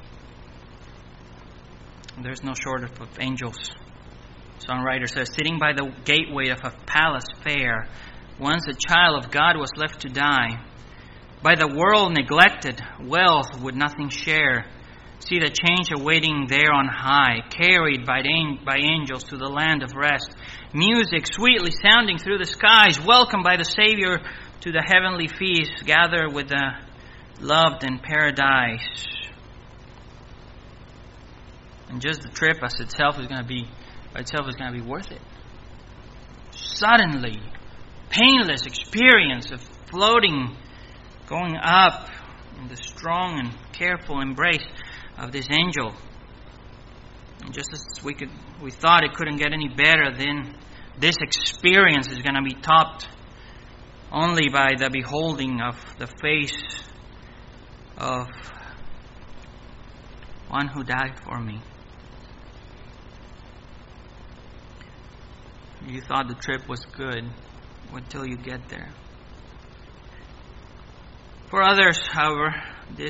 There's no shortage of angels. Songwriter says, sitting by the gateway of a palace fair, once a child of God was left to die. By the world neglected, wealth would nothing share. See the change awaiting there on high, carried by angels to the land of rest. Music sweetly sounding through the skies, welcomed by the Savior to the heavenly feast, gather with the loved in paradise. And just the trip as itself is going to be worth it. Suddenly, painless experience of floating, going up in the strong and careful embrace of this angel. And just as we thought it couldn't get any better, then this experience is going to be topped only by the beholding of the face of one who died for me. You thought the trip was good. Wait till you get there. For others, however, this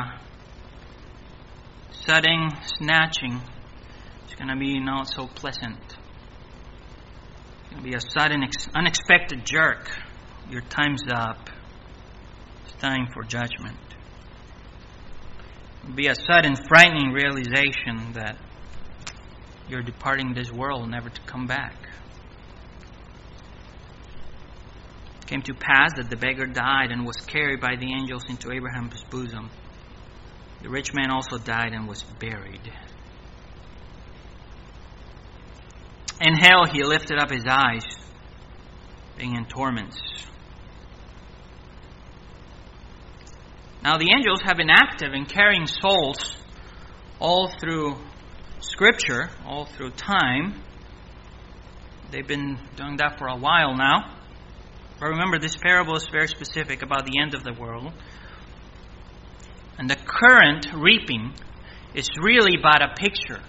sudden snatching is going to be not so pleasant. It's going to be a sudden, unexpected jerk. Your time's up. It's time for judgment. It will be a sudden, frightening realization that you're departing this world never to come back. It came to pass that the beggar died and was carried by the angels into Abraham's bosom. The rich man also died and was buried. In hell he lifted up his eyes, being in torments. Now the angels have been active in carrying souls all through Scripture, all through time. They've been doing that for a while now. But remember, this parable is very specific about the end of the world. And the current reaping is really but a picture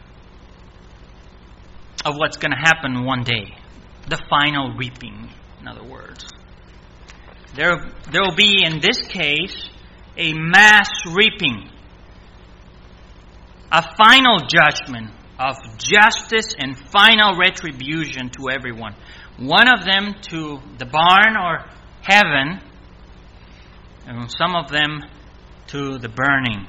of what's going to happen one day. The final reaping, in other words. There will be, in this case, a mass reaping. A final judgment of justice and final retribution to everyone. One of them to the barn or heaven, and some of them to the burning.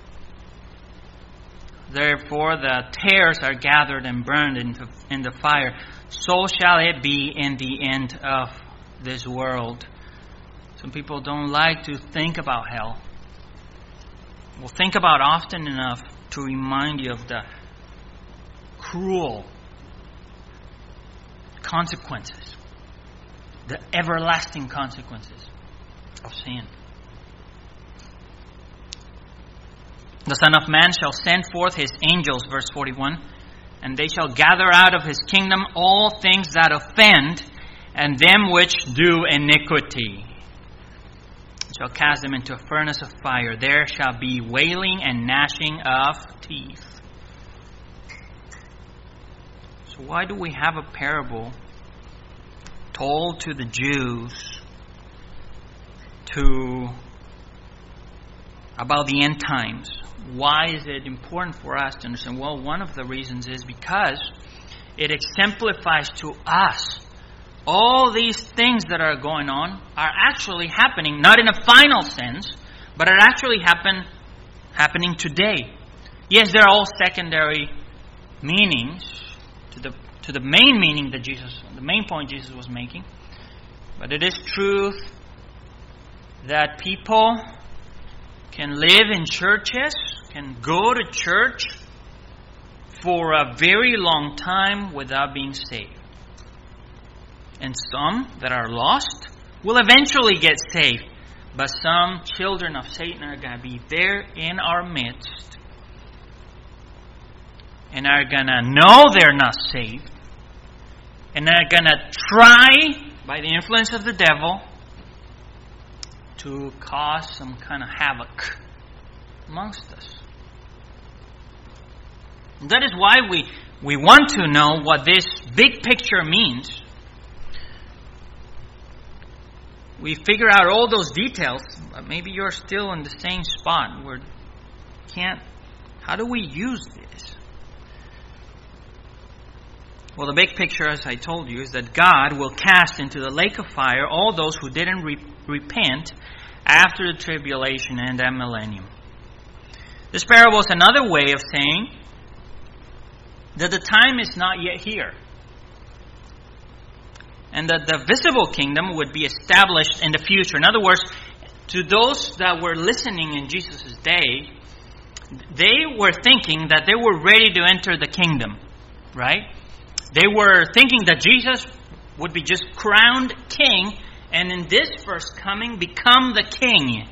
Therefore the tares are gathered and burned in the fire. So shall it be in the end of this world. Some people don't like to think about hell. We'll think about often enough to remind you of the cruel consequences, the everlasting consequences of sin. The Son of Man shall send forth his angels, verse 41, and they shall gather out of his kingdom all things that offend, and them which do iniquity. Shall cast them into a furnace of fire. There shall be wailing and gnashing of teeth. So why do we have a parable told to the Jews about the end times? Why is it important for us to understand? Well, one of the reasons is because it exemplifies to us all these things that are going on are actually happening, not in a final sense, but are actually happening today. Yes, they're all secondary meanings to the main meaning that the main point Jesus was making. But it is truth that people can live in churches, can go to church for a very long time without being saved. And some that are lost will eventually get saved. But some children of Satan are going to be there in our midst and are going to know they're not saved. And are going to try, by the influence of the devil, to cause some kind of havoc amongst us. And that is why we want to know what this big picture means. We figure out all those details, but maybe you're still in the same spot where how do we use this? Well, the big picture, as I told you, is that God will cast into the lake of fire all those who didn't repent after the tribulation and that millennium. This parable is another way of saying that the time is not yet here. And that the visible kingdom would be established in the future. In other words, to those that were listening in Jesus' day, they were thinking that they were ready to enter the kingdom, right? They were thinking that Jesus would be just crowned king, and in this first coming, become the king.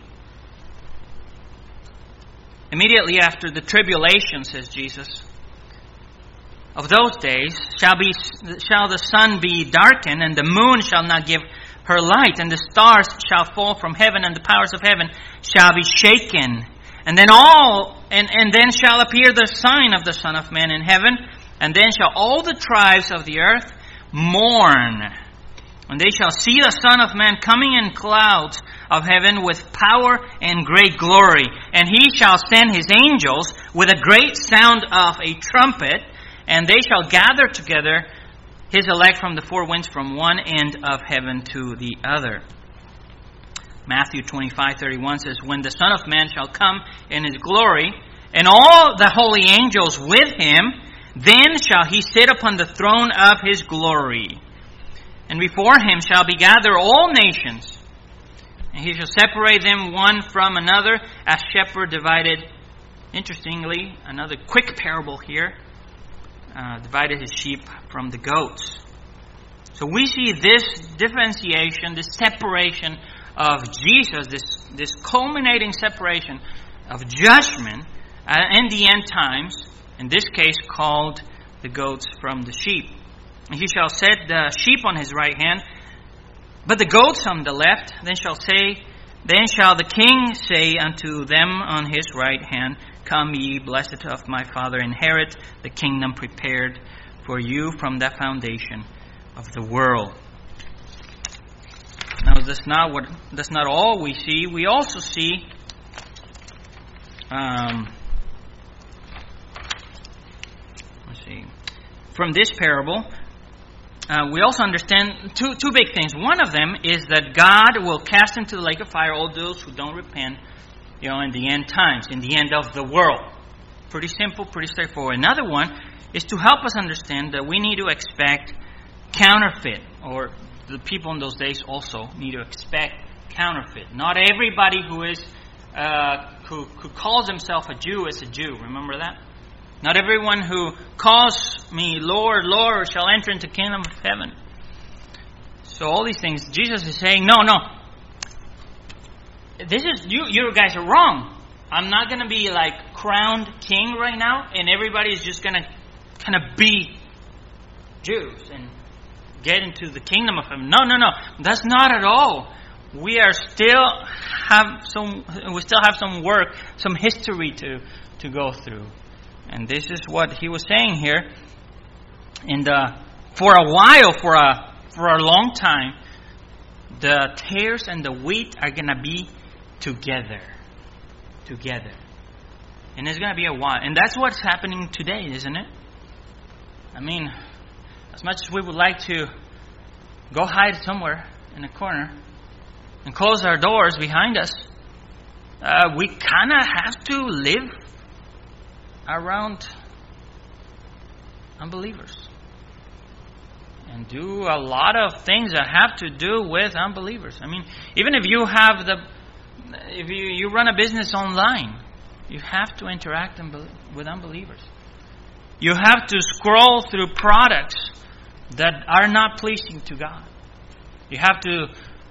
Immediately after the tribulation, says Jesus, of those days shall the sun be darkened, and the moon shall not give her light, and the stars shall fall from heaven, and the powers of heaven shall be shaken. And then then shall appear the sign of the Son of Man in heaven, and then shall all the tribes of the earth mourn. And they shall see the Son of Man coming in clouds of heaven with power and great glory. And he shall send his angels with a great sound of a trumpet, and they shall gather together his elect from the four winds, from one end of heaven to the other. Matthew 25:31 says, when the Son of Man shall come in his glory, and all the holy angels with him, then shall he sit upon the throne of his glory. And before him shall be gathered all nations, and he shall separate them one from another, as shepherd divided, interestingly, another quick parable here, divided his sheep from the goats. So we see this differentiation, this separation of Jesus, this culminating separation of judgment in the end times, in this case called the goats from the sheep. And he shall set the sheep on his right hand, but the goats on the left. Then shall the king say unto them on his right hand, come ye, blessed of my Father, inherit the kingdom prepared for you from the foundation of the world. Now, that's not all we see. We also see from this parable, we also understand two big things. One of them is that God will cast into the lake of fire all those who don't repent, in the end times, in the end of the world. Pretty simple, pretty straightforward. Another one is to help us understand that we need to expect counterfeit, or the people in those days also need to expect counterfeit. Not everybody who calls himself a Jew is a Jew. Remember that? Not everyone who calls me Lord, Lord shall enter into the kingdom of heaven. So all these things, Jesus is saying, no. This is you guys are wrong. I'm not going to be like crowned king right now, and everybody is just going to kind of be Jews and get into the kingdom of heaven. No. That's not at all. We still have some work, some history to go through. And this is what he was saying here. And for a while, for a long time, the tares and the wheat are going to be together. And it's going to be a while. And that's what's happening today, isn't it? I mean, as much as we would like to go hide somewhere in a corner and close our doors behind us, we kind of have to live around unbelievers and do a lot of things that have to do with unbelievers. I mean, even if you have if you run a business online, you have to interact with unbelievers. You have to scroll through products that are not pleasing to God. You have to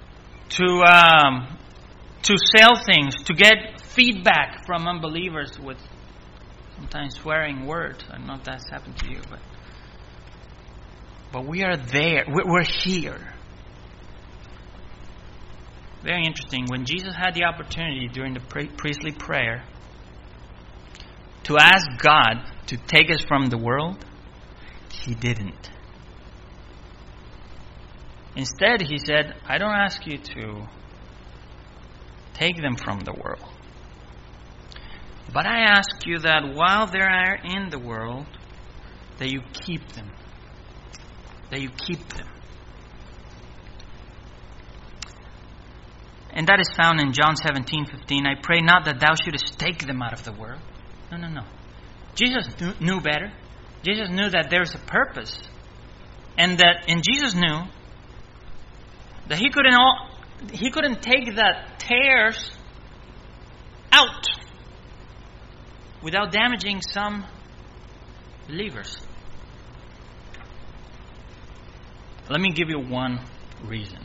sell things, to get feedback from unbelievers with sometimes swearing words. I don't know if that's happened to you, but we are there. We're here. Very interesting. When Jesus had the opportunity during the priestly prayer to ask God to take us from the world, He didn't. Instead, He said, I don't ask you to take them from the world, but I ask you that while they are in the world, that you keep them. That you keep them. And that is found in John 17:15. I pray not that thou shouldest take them out of the world. No. Jesus knew better. Jesus knew that there's a purpose. And Jesus knew that He couldn't take the tares out. without damaging some believers? Let me give you one reason.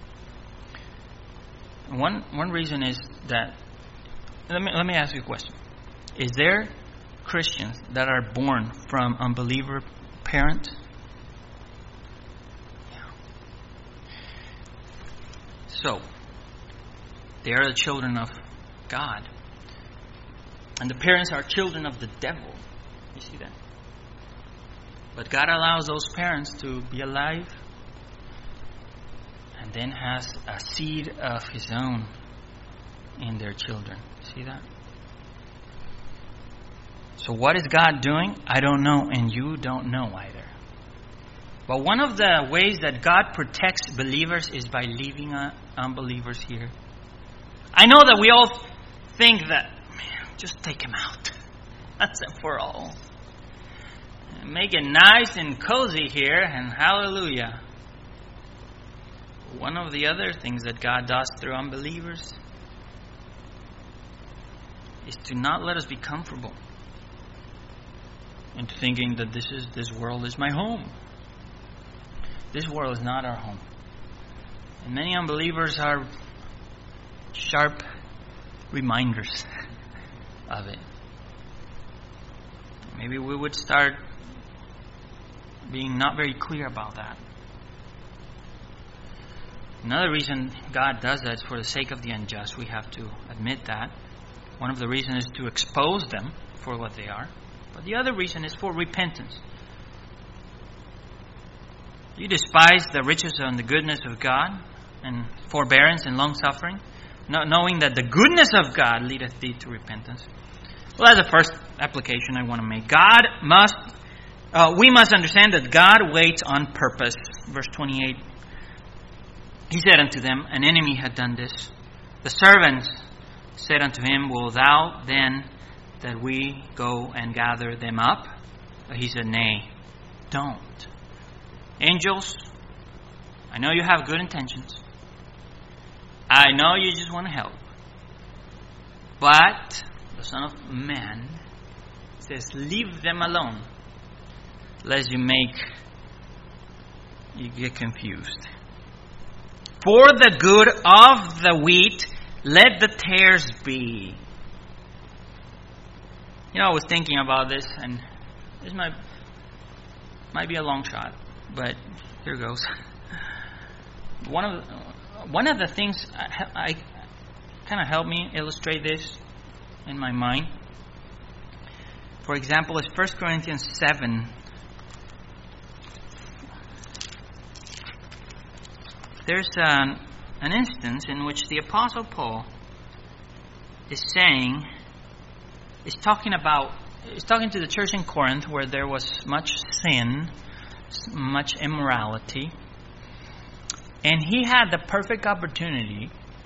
One reason is that, let me ask you a question. Is there Christians that are born from unbeliever parents? Yeah. So, they are the children of God. And the parents are children of the devil. You see that? But God allows those parents to be alive and then has a seed of His own in their children. See that? So what is God doing? I don't know, and you don't know either. But one of the ways that God protects believers is by leaving unbelievers here. I know that we all think that, man, just take them out. That's it for all. Make it nice and cozy here, and hallelujah. One of the other things that God does through unbelievers is to not let us be comfortable into thinking that this world is my home. This world is not our home. And many unbelievers are sharp reminders of it. Maybe we would start being not very clear about that. Another reason God does that is for the sake of the unjust. We have to admit that. One of the reasons is to expose them for what they are. But the other reason is for repentance. You despise the riches and the goodness of God and forbearance and long-suffering, not knowing that the goodness of God leadeth thee to repentance. Well, that's the first application I want to make. We must understand that God waits on purpose. Verse 28. He said unto them, an enemy had done this. The servants said unto him, will thou then that we go and gather them up? But he said, nay, don't. Angels, I know you have good intentions. I know you just want to help. But the Son of Man says, leave them alone, lest you get confused. For the good of the wheat, let the tares be. I was thinking about this, and this might be a long shot, but here goes. One of the things I kind of helped me illustrate this in my mind. For example, is 1 Corinthians 7. There's an instance in which the Apostle Paul is talking to the church in Corinth where there was much sin, much immorality, and he had the perfect opportunity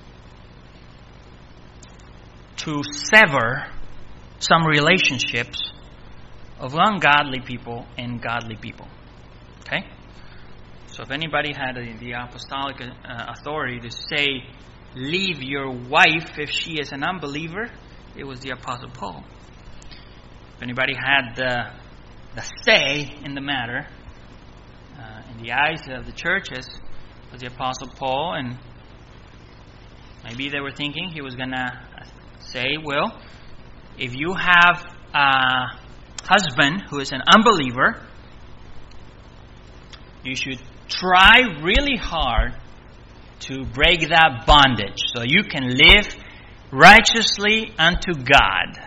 to sever some relationships of ungodly people and godly people. Okay? So if anybody had the apostolic authority to say, leave your wife if she is an unbeliever, it was the Apostle Paul. If anybody had the say in the matter, in the eyes of the churches, it was the Apostle Paul. And maybe they were thinking he was going to say, well, if you have a husband who is an unbeliever, you should try really hard to break that bondage so you can live righteously unto God.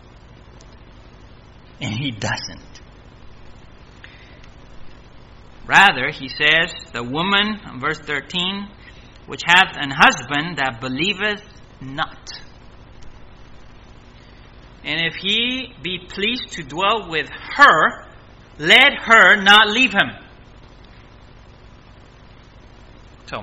And he doesn't. Rather, he says, the woman, verse 13, which hath an husband that believeth not. And if he be pleased to dwell with her, let her not leave him. So,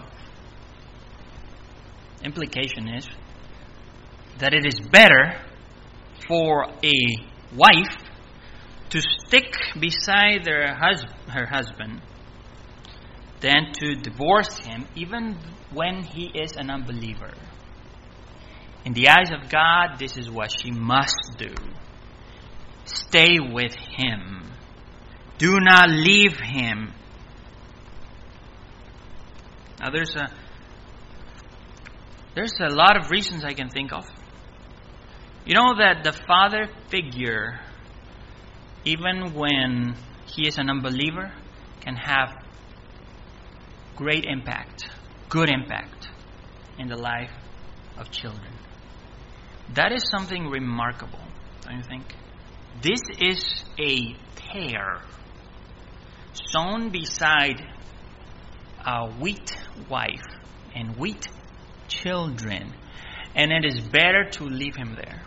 implication is that it is better for a wife to stick beside her husband than to divorce him even when he is an unbeliever. In the eyes of God, this is what she must do. Stay with Him. Do not leave Him. Now there's a lot of reasons I can think of. You know that the father figure, even when he is an unbeliever, can have great impact, good impact in the life of children. That is something remarkable, don't you think? This is a tear sown beside a wheat wife and wheat children, and it is better to leave him there.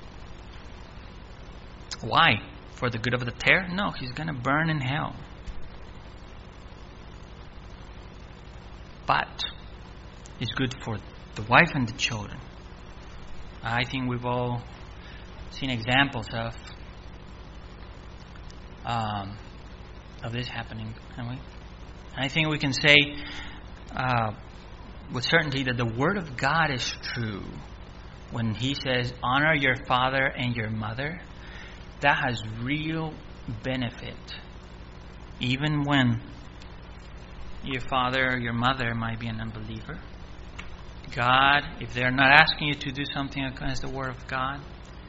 Why? For the good of the tear? No, he's going to burn in hell. But it's good for the wife and the children. I think we've all seen examples of this happening, haven't we? I think we can say with certainty that the Word of God is true when He says, honor your father and your mother. That has real benefit. Even when your father or your mother might be an unbeliever. God, if they're not asking you to do something against the Word of God,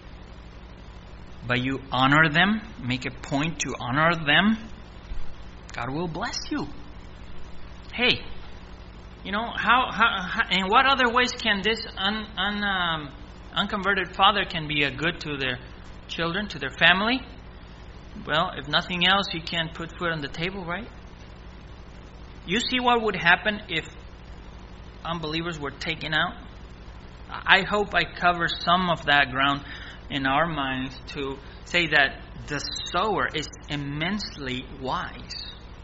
but you honor them, make a point to honor them, God will bless you. Hey, you know, how in what other ways can this unconverted father can be a good to their children, to their family? Well, if nothing else, he can put food on the table, right? You see what would happen if unbelievers were taken out? I hope I cover some of that ground in our minds to say that the sower is immensely wise.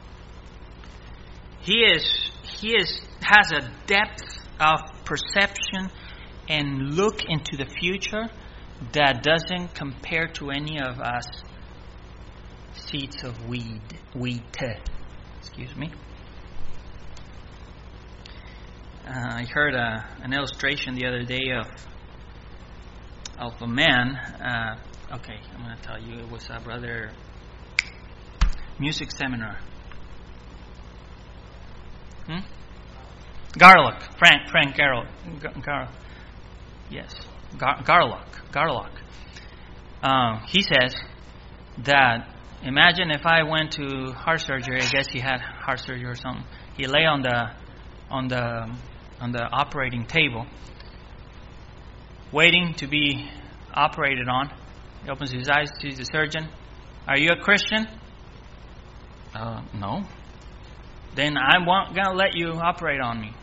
He has a depth of perception and look into the future that doesn't compare to any of us seeds of wheat. Excuse me. I heard an illustration the other day of a man. Okay, I'm going to tell you. It was a brother music seminar. Garlock. Frank Garlock. Yes. Garlock. He says that, imagine if I went to heart surgery. I guess he had heart surgery or something. He lay on the operating table, waiting to be operated on. He opens his eyes, sees the surgeon. Are you a Christian? No. Then I'm going to let you operate on me.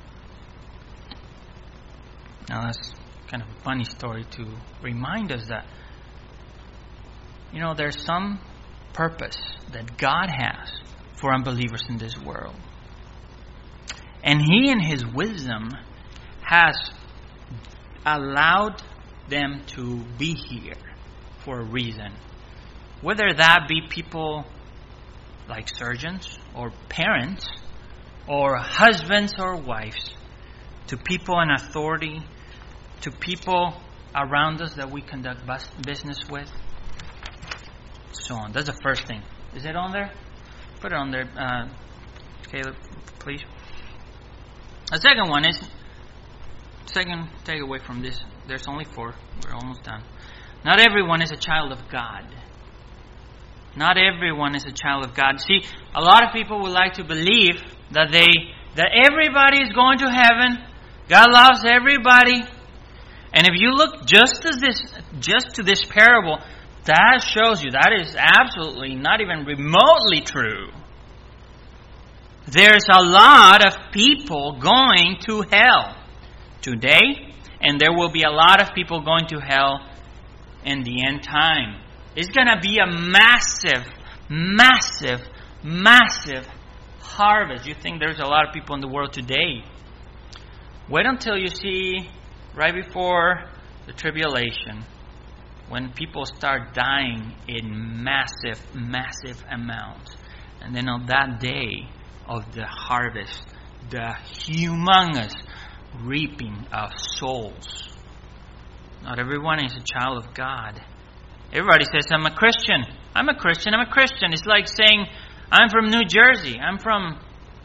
Now that's kind of a funny story to remind us that, you know, there's some purpose that God has for unbelievers in this world. And He, in His wisdom, has allowed them to be here for a reason. Whether that be people like surgeons or parents or husbands or wives, to people in authority, to people around us that we conduct business with, so on. That's the first thing. Is it on there? Put it on there, Caleb, please. The second one is, second takeaway from this, there's only 4. We're almost done. Not everyone is a child of God. Not everyone is a child of God. See, a lot of people would like to believe that everybody is going to heaven. God loves everybody. And if you look just to this parable, that shows you that is absolutely not even remotely true. There's a lot of people going to hell today, and there will be a lot of people going to hell in the end time. It's going to be a massive, massive, massive harvest. You think there's a lot of people in the world today. Wait until you see right before the tribulation, when people start dying in massive, massive amounts. And then on that day of the harvest, the humongous reaping of souls. Not everyone is a child of God. Everybody says, I'm a Christian. I'm a Christian. I'm a Christian. It's like saying, I'm from New Jersey. I'm from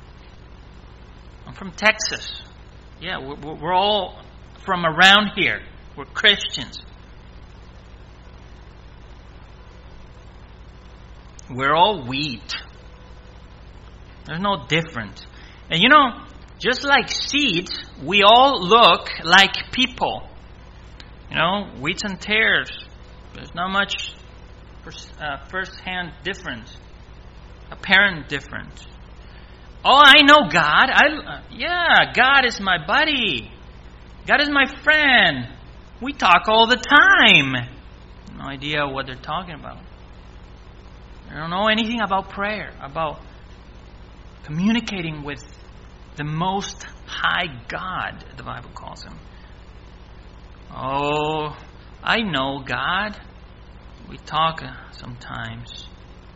Texas. Yeah, we're all from around here. We're Christians. We're all wheat. There's no difference. And you know, just like seeds, we all look like people. You know, wheats and tares. There's not much first-hand difference, apparent difference. Oh, I know God. God is my buddy. God is my friend. We talk all the time. No idea what they're talking about. They don't know anything about prayer, about communicating with the Most High God, the Bible calls Him. Oh, I know God. We talk sometimes.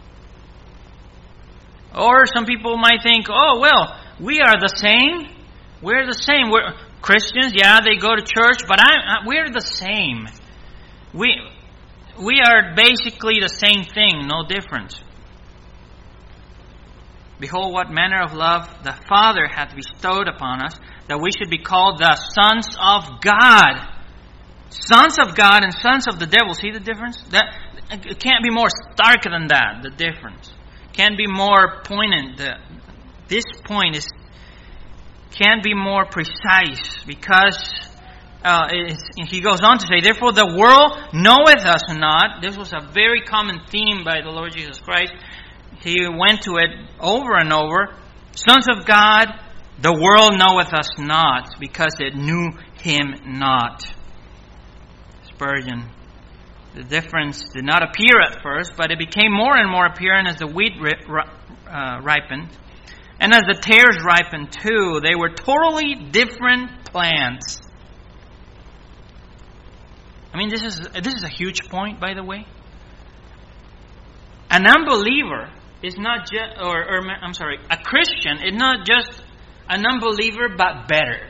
Or some people might think, oh, well, we are the same. We're the same. We're Christians, yeah, they go to church, but we're the same. We are basically the same thing, no difference. Behold, what manner of love the Father hath bestowed upon us, that we should be called the sons of God. Sons of God and sons of the devil. See the difference? It can't be more stark than that, the difference. Can't be more poignant. This point can't be more precise, because he goes on to say, therefore the world knoweth us not. This was a very common theme by the Lord Jesus Christ. He went to it over and over. Sons of God, the world knoweth us not, because it knew Him not. Spurgeon. The difference did not appear at first, but it became more and more apparent as the wheat ripened. And as the tares ripened too. They were totally different plants. I mean, this is a huge point, by the way. An unbeliever is not just, a Christian is not just an unbeliever, but better.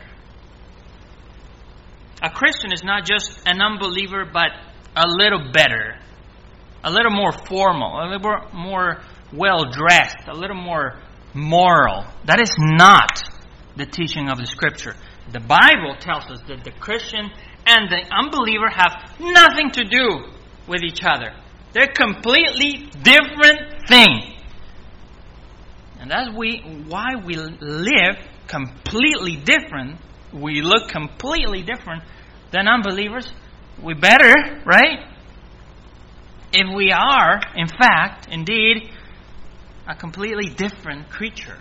A Christian is not just an unbeliever, but a little better, a little more formal, a little more well-dressed, a little more moral. That is not the teaching of the Scripture. The Bible tells us that the Christian and the unbeliever have nothing to do with each other. They're completely different things. And that's why we live completely different. We look completely different than unbelievers. We better, right? If we are, in fact, indeed, a completely different creature.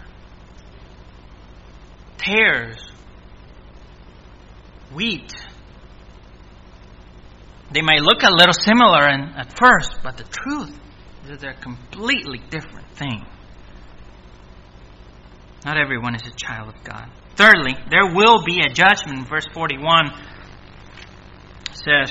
Tares, wheat. They might look a little similar at first, but the truth is that they're a completely different thing. Not everyone is a child of God. Thirdly, there will be a judgment. Verse 41 says,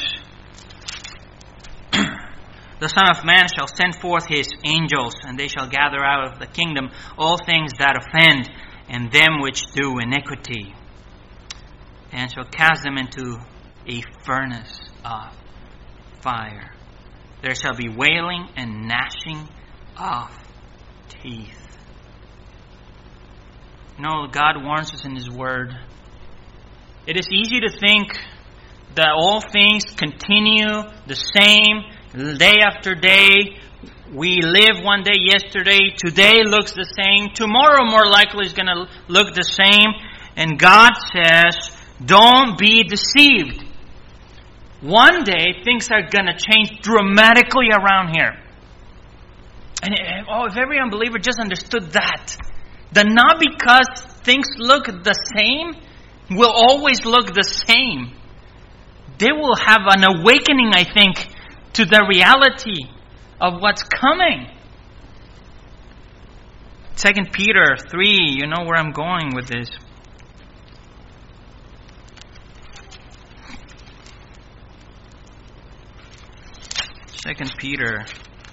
the Son of Man shall send forth His angels, and they shall gather out of the kingdom all things that offend, and them which do iniquity, and shall cast them into a furnace of fire. There shall be wailing and gnashing of teeth. No, God warns us in His Word. It is easy to think that all things continue the same day after day. We live one day yesterday. Today looks the same. Tomorrow more likely is going to look the same. And God says, don't be deceived. One day things are going to change dramatically around here. And if every unbeliever just understood that not because things look the same, will always look the same. They will have an awakening, I think, to the reality of what's coming. 2 Peter 3, you know where I'm going with this. Second Peter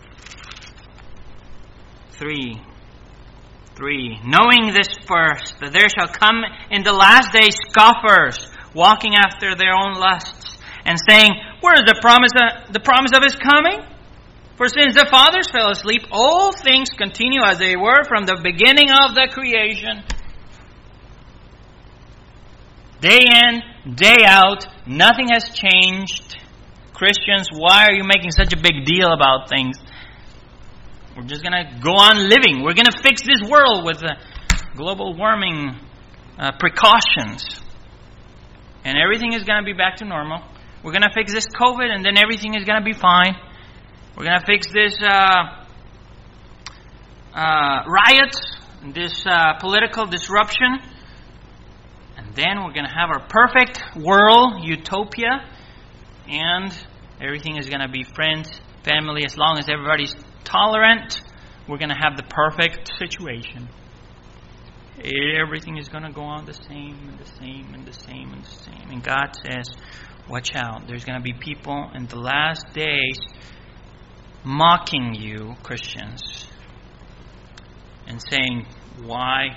3. Knowing this first, that there shall come in the last days scoffers, walking after their own lusts, and saying, Where is the promise of His coming? For since the fathers fell asleep, all things continue as they were from the beginning of the creation. Day in, day out, nothing has changed. Christians, why are you making such a big deal about things? We're just going to go on living. We're going to fix this world with global warming precautions. And everything is going to be back to normal. We're going to fix this COVID and then everything is going to be fine. We're going to fix this riots, this political disruption. And then we're going to have our perfect world, utopia. And everything is going to be friends, family. As long as everybody's tolerant, we're going to have the perfect situation. Everything is going to go on the same and the same and the same and the same. And God says, watch out. There's going to be people in the last days mocking you, Christians, and saying, why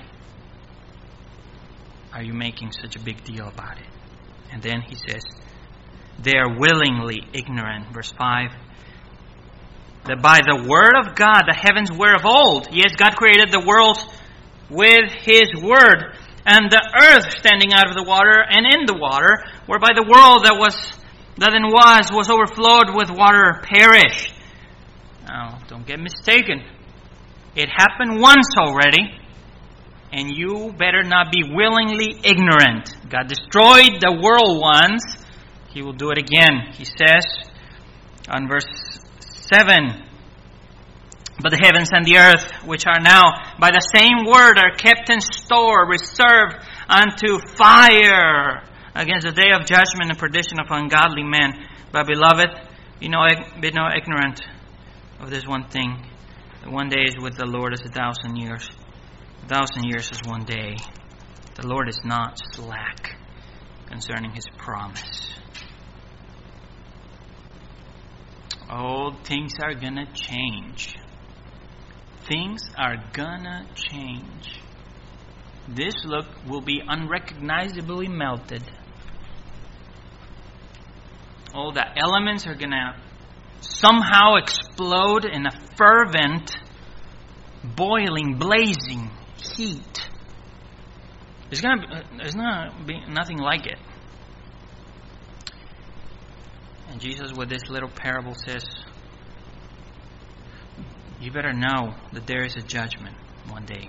are you making such a big deal about it? And then He says, they are willingly ignorant. Verse 5. That by the word of God, the heavens were of old. Yes, God created the world with His word. And the earth standing out of the water and in the water, whereby the world that was overflowed with water perished. Now, don't get mistaken. It happened once already. And you better not be willingly ignorant. God destroyed the world once. He will do it again. He says on verse 7, but the heavens and the earth, which are now by the same word, are kept in store, reserved unto fire, against the day of judgment and perdition of ungodly men. But beloved, be no ignorant of this one thing. That one day is with the Lord as 1,000 years. 1,000 years is one day. The Lord is not slack concerning His promise. Oh, things are gonna change. Things are gonna change. This look will be unrecognizably melted. All the elements are gonna somehow explode in a fervent, boiling, blazing heat. There's gonna be nothing like it. And Jesus, with this little parable, says, you better know that there is a judgment one day.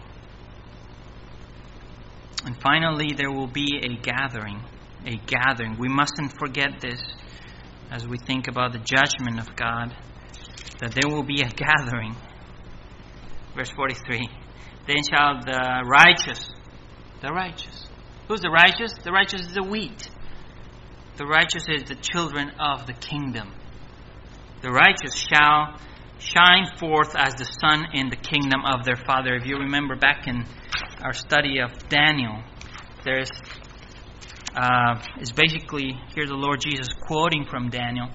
And finally, there will be a gathering. A gathering. We mustn't forget this as we think about the judgment of God, that there will be a gathering. Verse 43. Then shall the righteous. Who's the righteous? The righteous is the wheat. The righteous is the children of the kingdom. The righteous shall shine forth as the sun in the kingdom of their Father. If you remember back in our study of Daniel, it's basically, here the Lord Jesus quoting from Daniel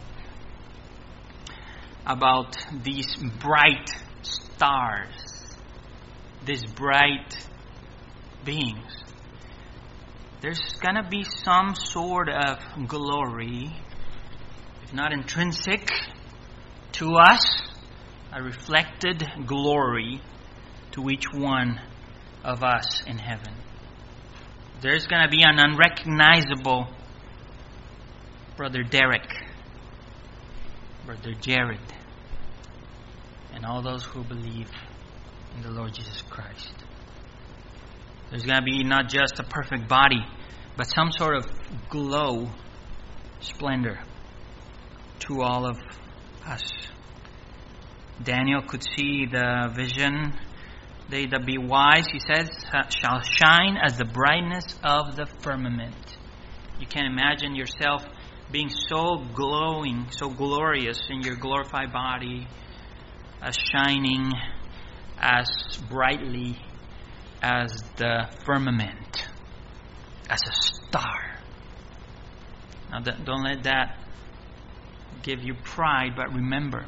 about these bright stars, these bright beings. There's going to be some sort of glory, if not intrinsic to us, a reflected glory to each one of us in heaven. There's going to be an unrecognizable Brother Derek, Brother Jared, and all those who believe in the Lord Jesus Christ. There's going to be not just a perfect body, but some sort of glow, splendor to all of us. Daniel could see the vision. They that be wise, he says, shall shine as the brightness of the firmament. You can imagine yourself being so glowing, so glorious in your glorified body, as shining as brightly as the firmament, as a star. Now, don't let that give you pride, but remember,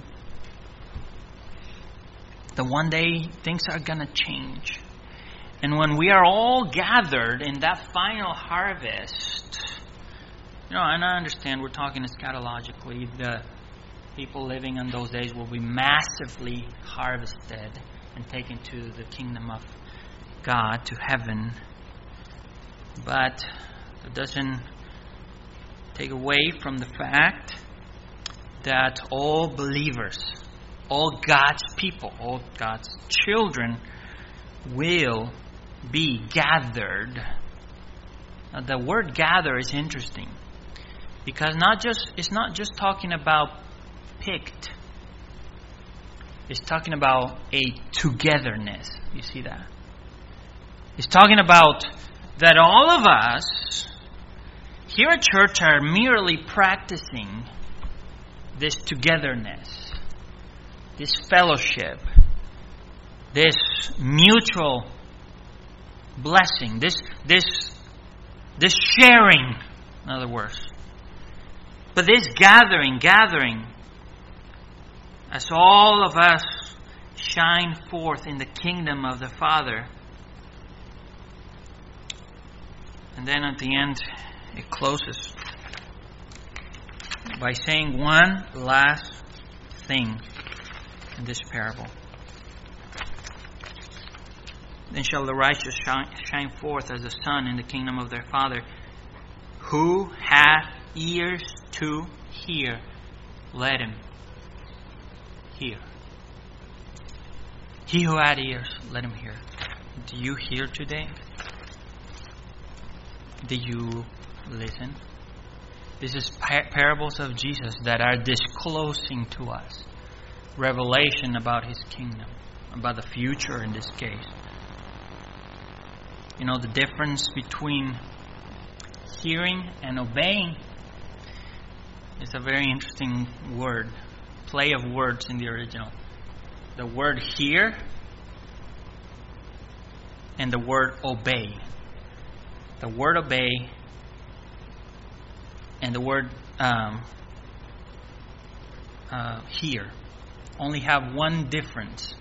the one day things are going to change. And when we are all gathered in that final harvest, And I understand we're talking eschatologically. The people living in those days will be massively harvested and taken to the kingdom of God, to heaven. But it doesn't take away from the fact that all believers, all God's people, all God's children will be gathered. Now, the word gather is interesting because it's not just talking about picked. It's talking about a togetherness. You see that? It's talking about that all of us here at church are merely practicing this togetherness, this fellowship, this mutual blessing, this sharing, in other words. But this gathering, as all of us shine forth in the kingdom of the Father. And then at the end, it closes by saying one last thing in this parable. Then shall the righteous shine forth as the sun in the kingdom of their Father. Who hath ears to hear, let him hear. He who had ears, let him hear. Do you hear today? Do you listen? This is parables of Jesus that are disclosing to us revelation about His kingdom, about the future in this case. The difference between hearing and obeying is a very interesting word, play of words in the original. The word hear and the word obey. The word obey and the word hear only have one difference.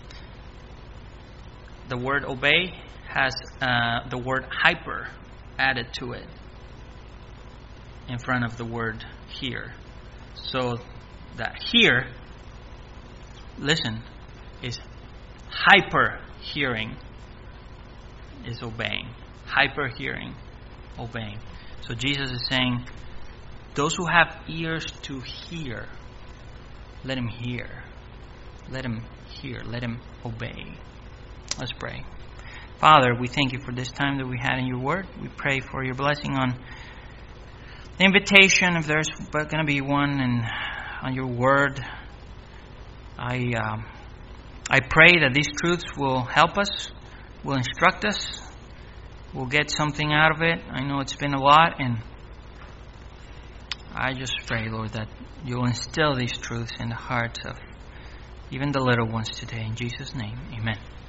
The word obey has the word hyper added to it in front of the word hear. So that hear, listen, is hyper hearing, is obeying. Hyper hearing, obeying. So Jesus is saying, those who have ears to hear, let him hear. Let him hear. Let him obey. Let's pray. Father, we thank you for this time that we had in your word. We pray for your blessing on the invitation, if there's going to be one, and on your word. I pray that these truths will help us, will instruct us, we'll get something out of it. I know it's been a lot, and I just pray, Lord, that you'll instill these truths in the hearts of even the little ones today. In Jesus' name, amen.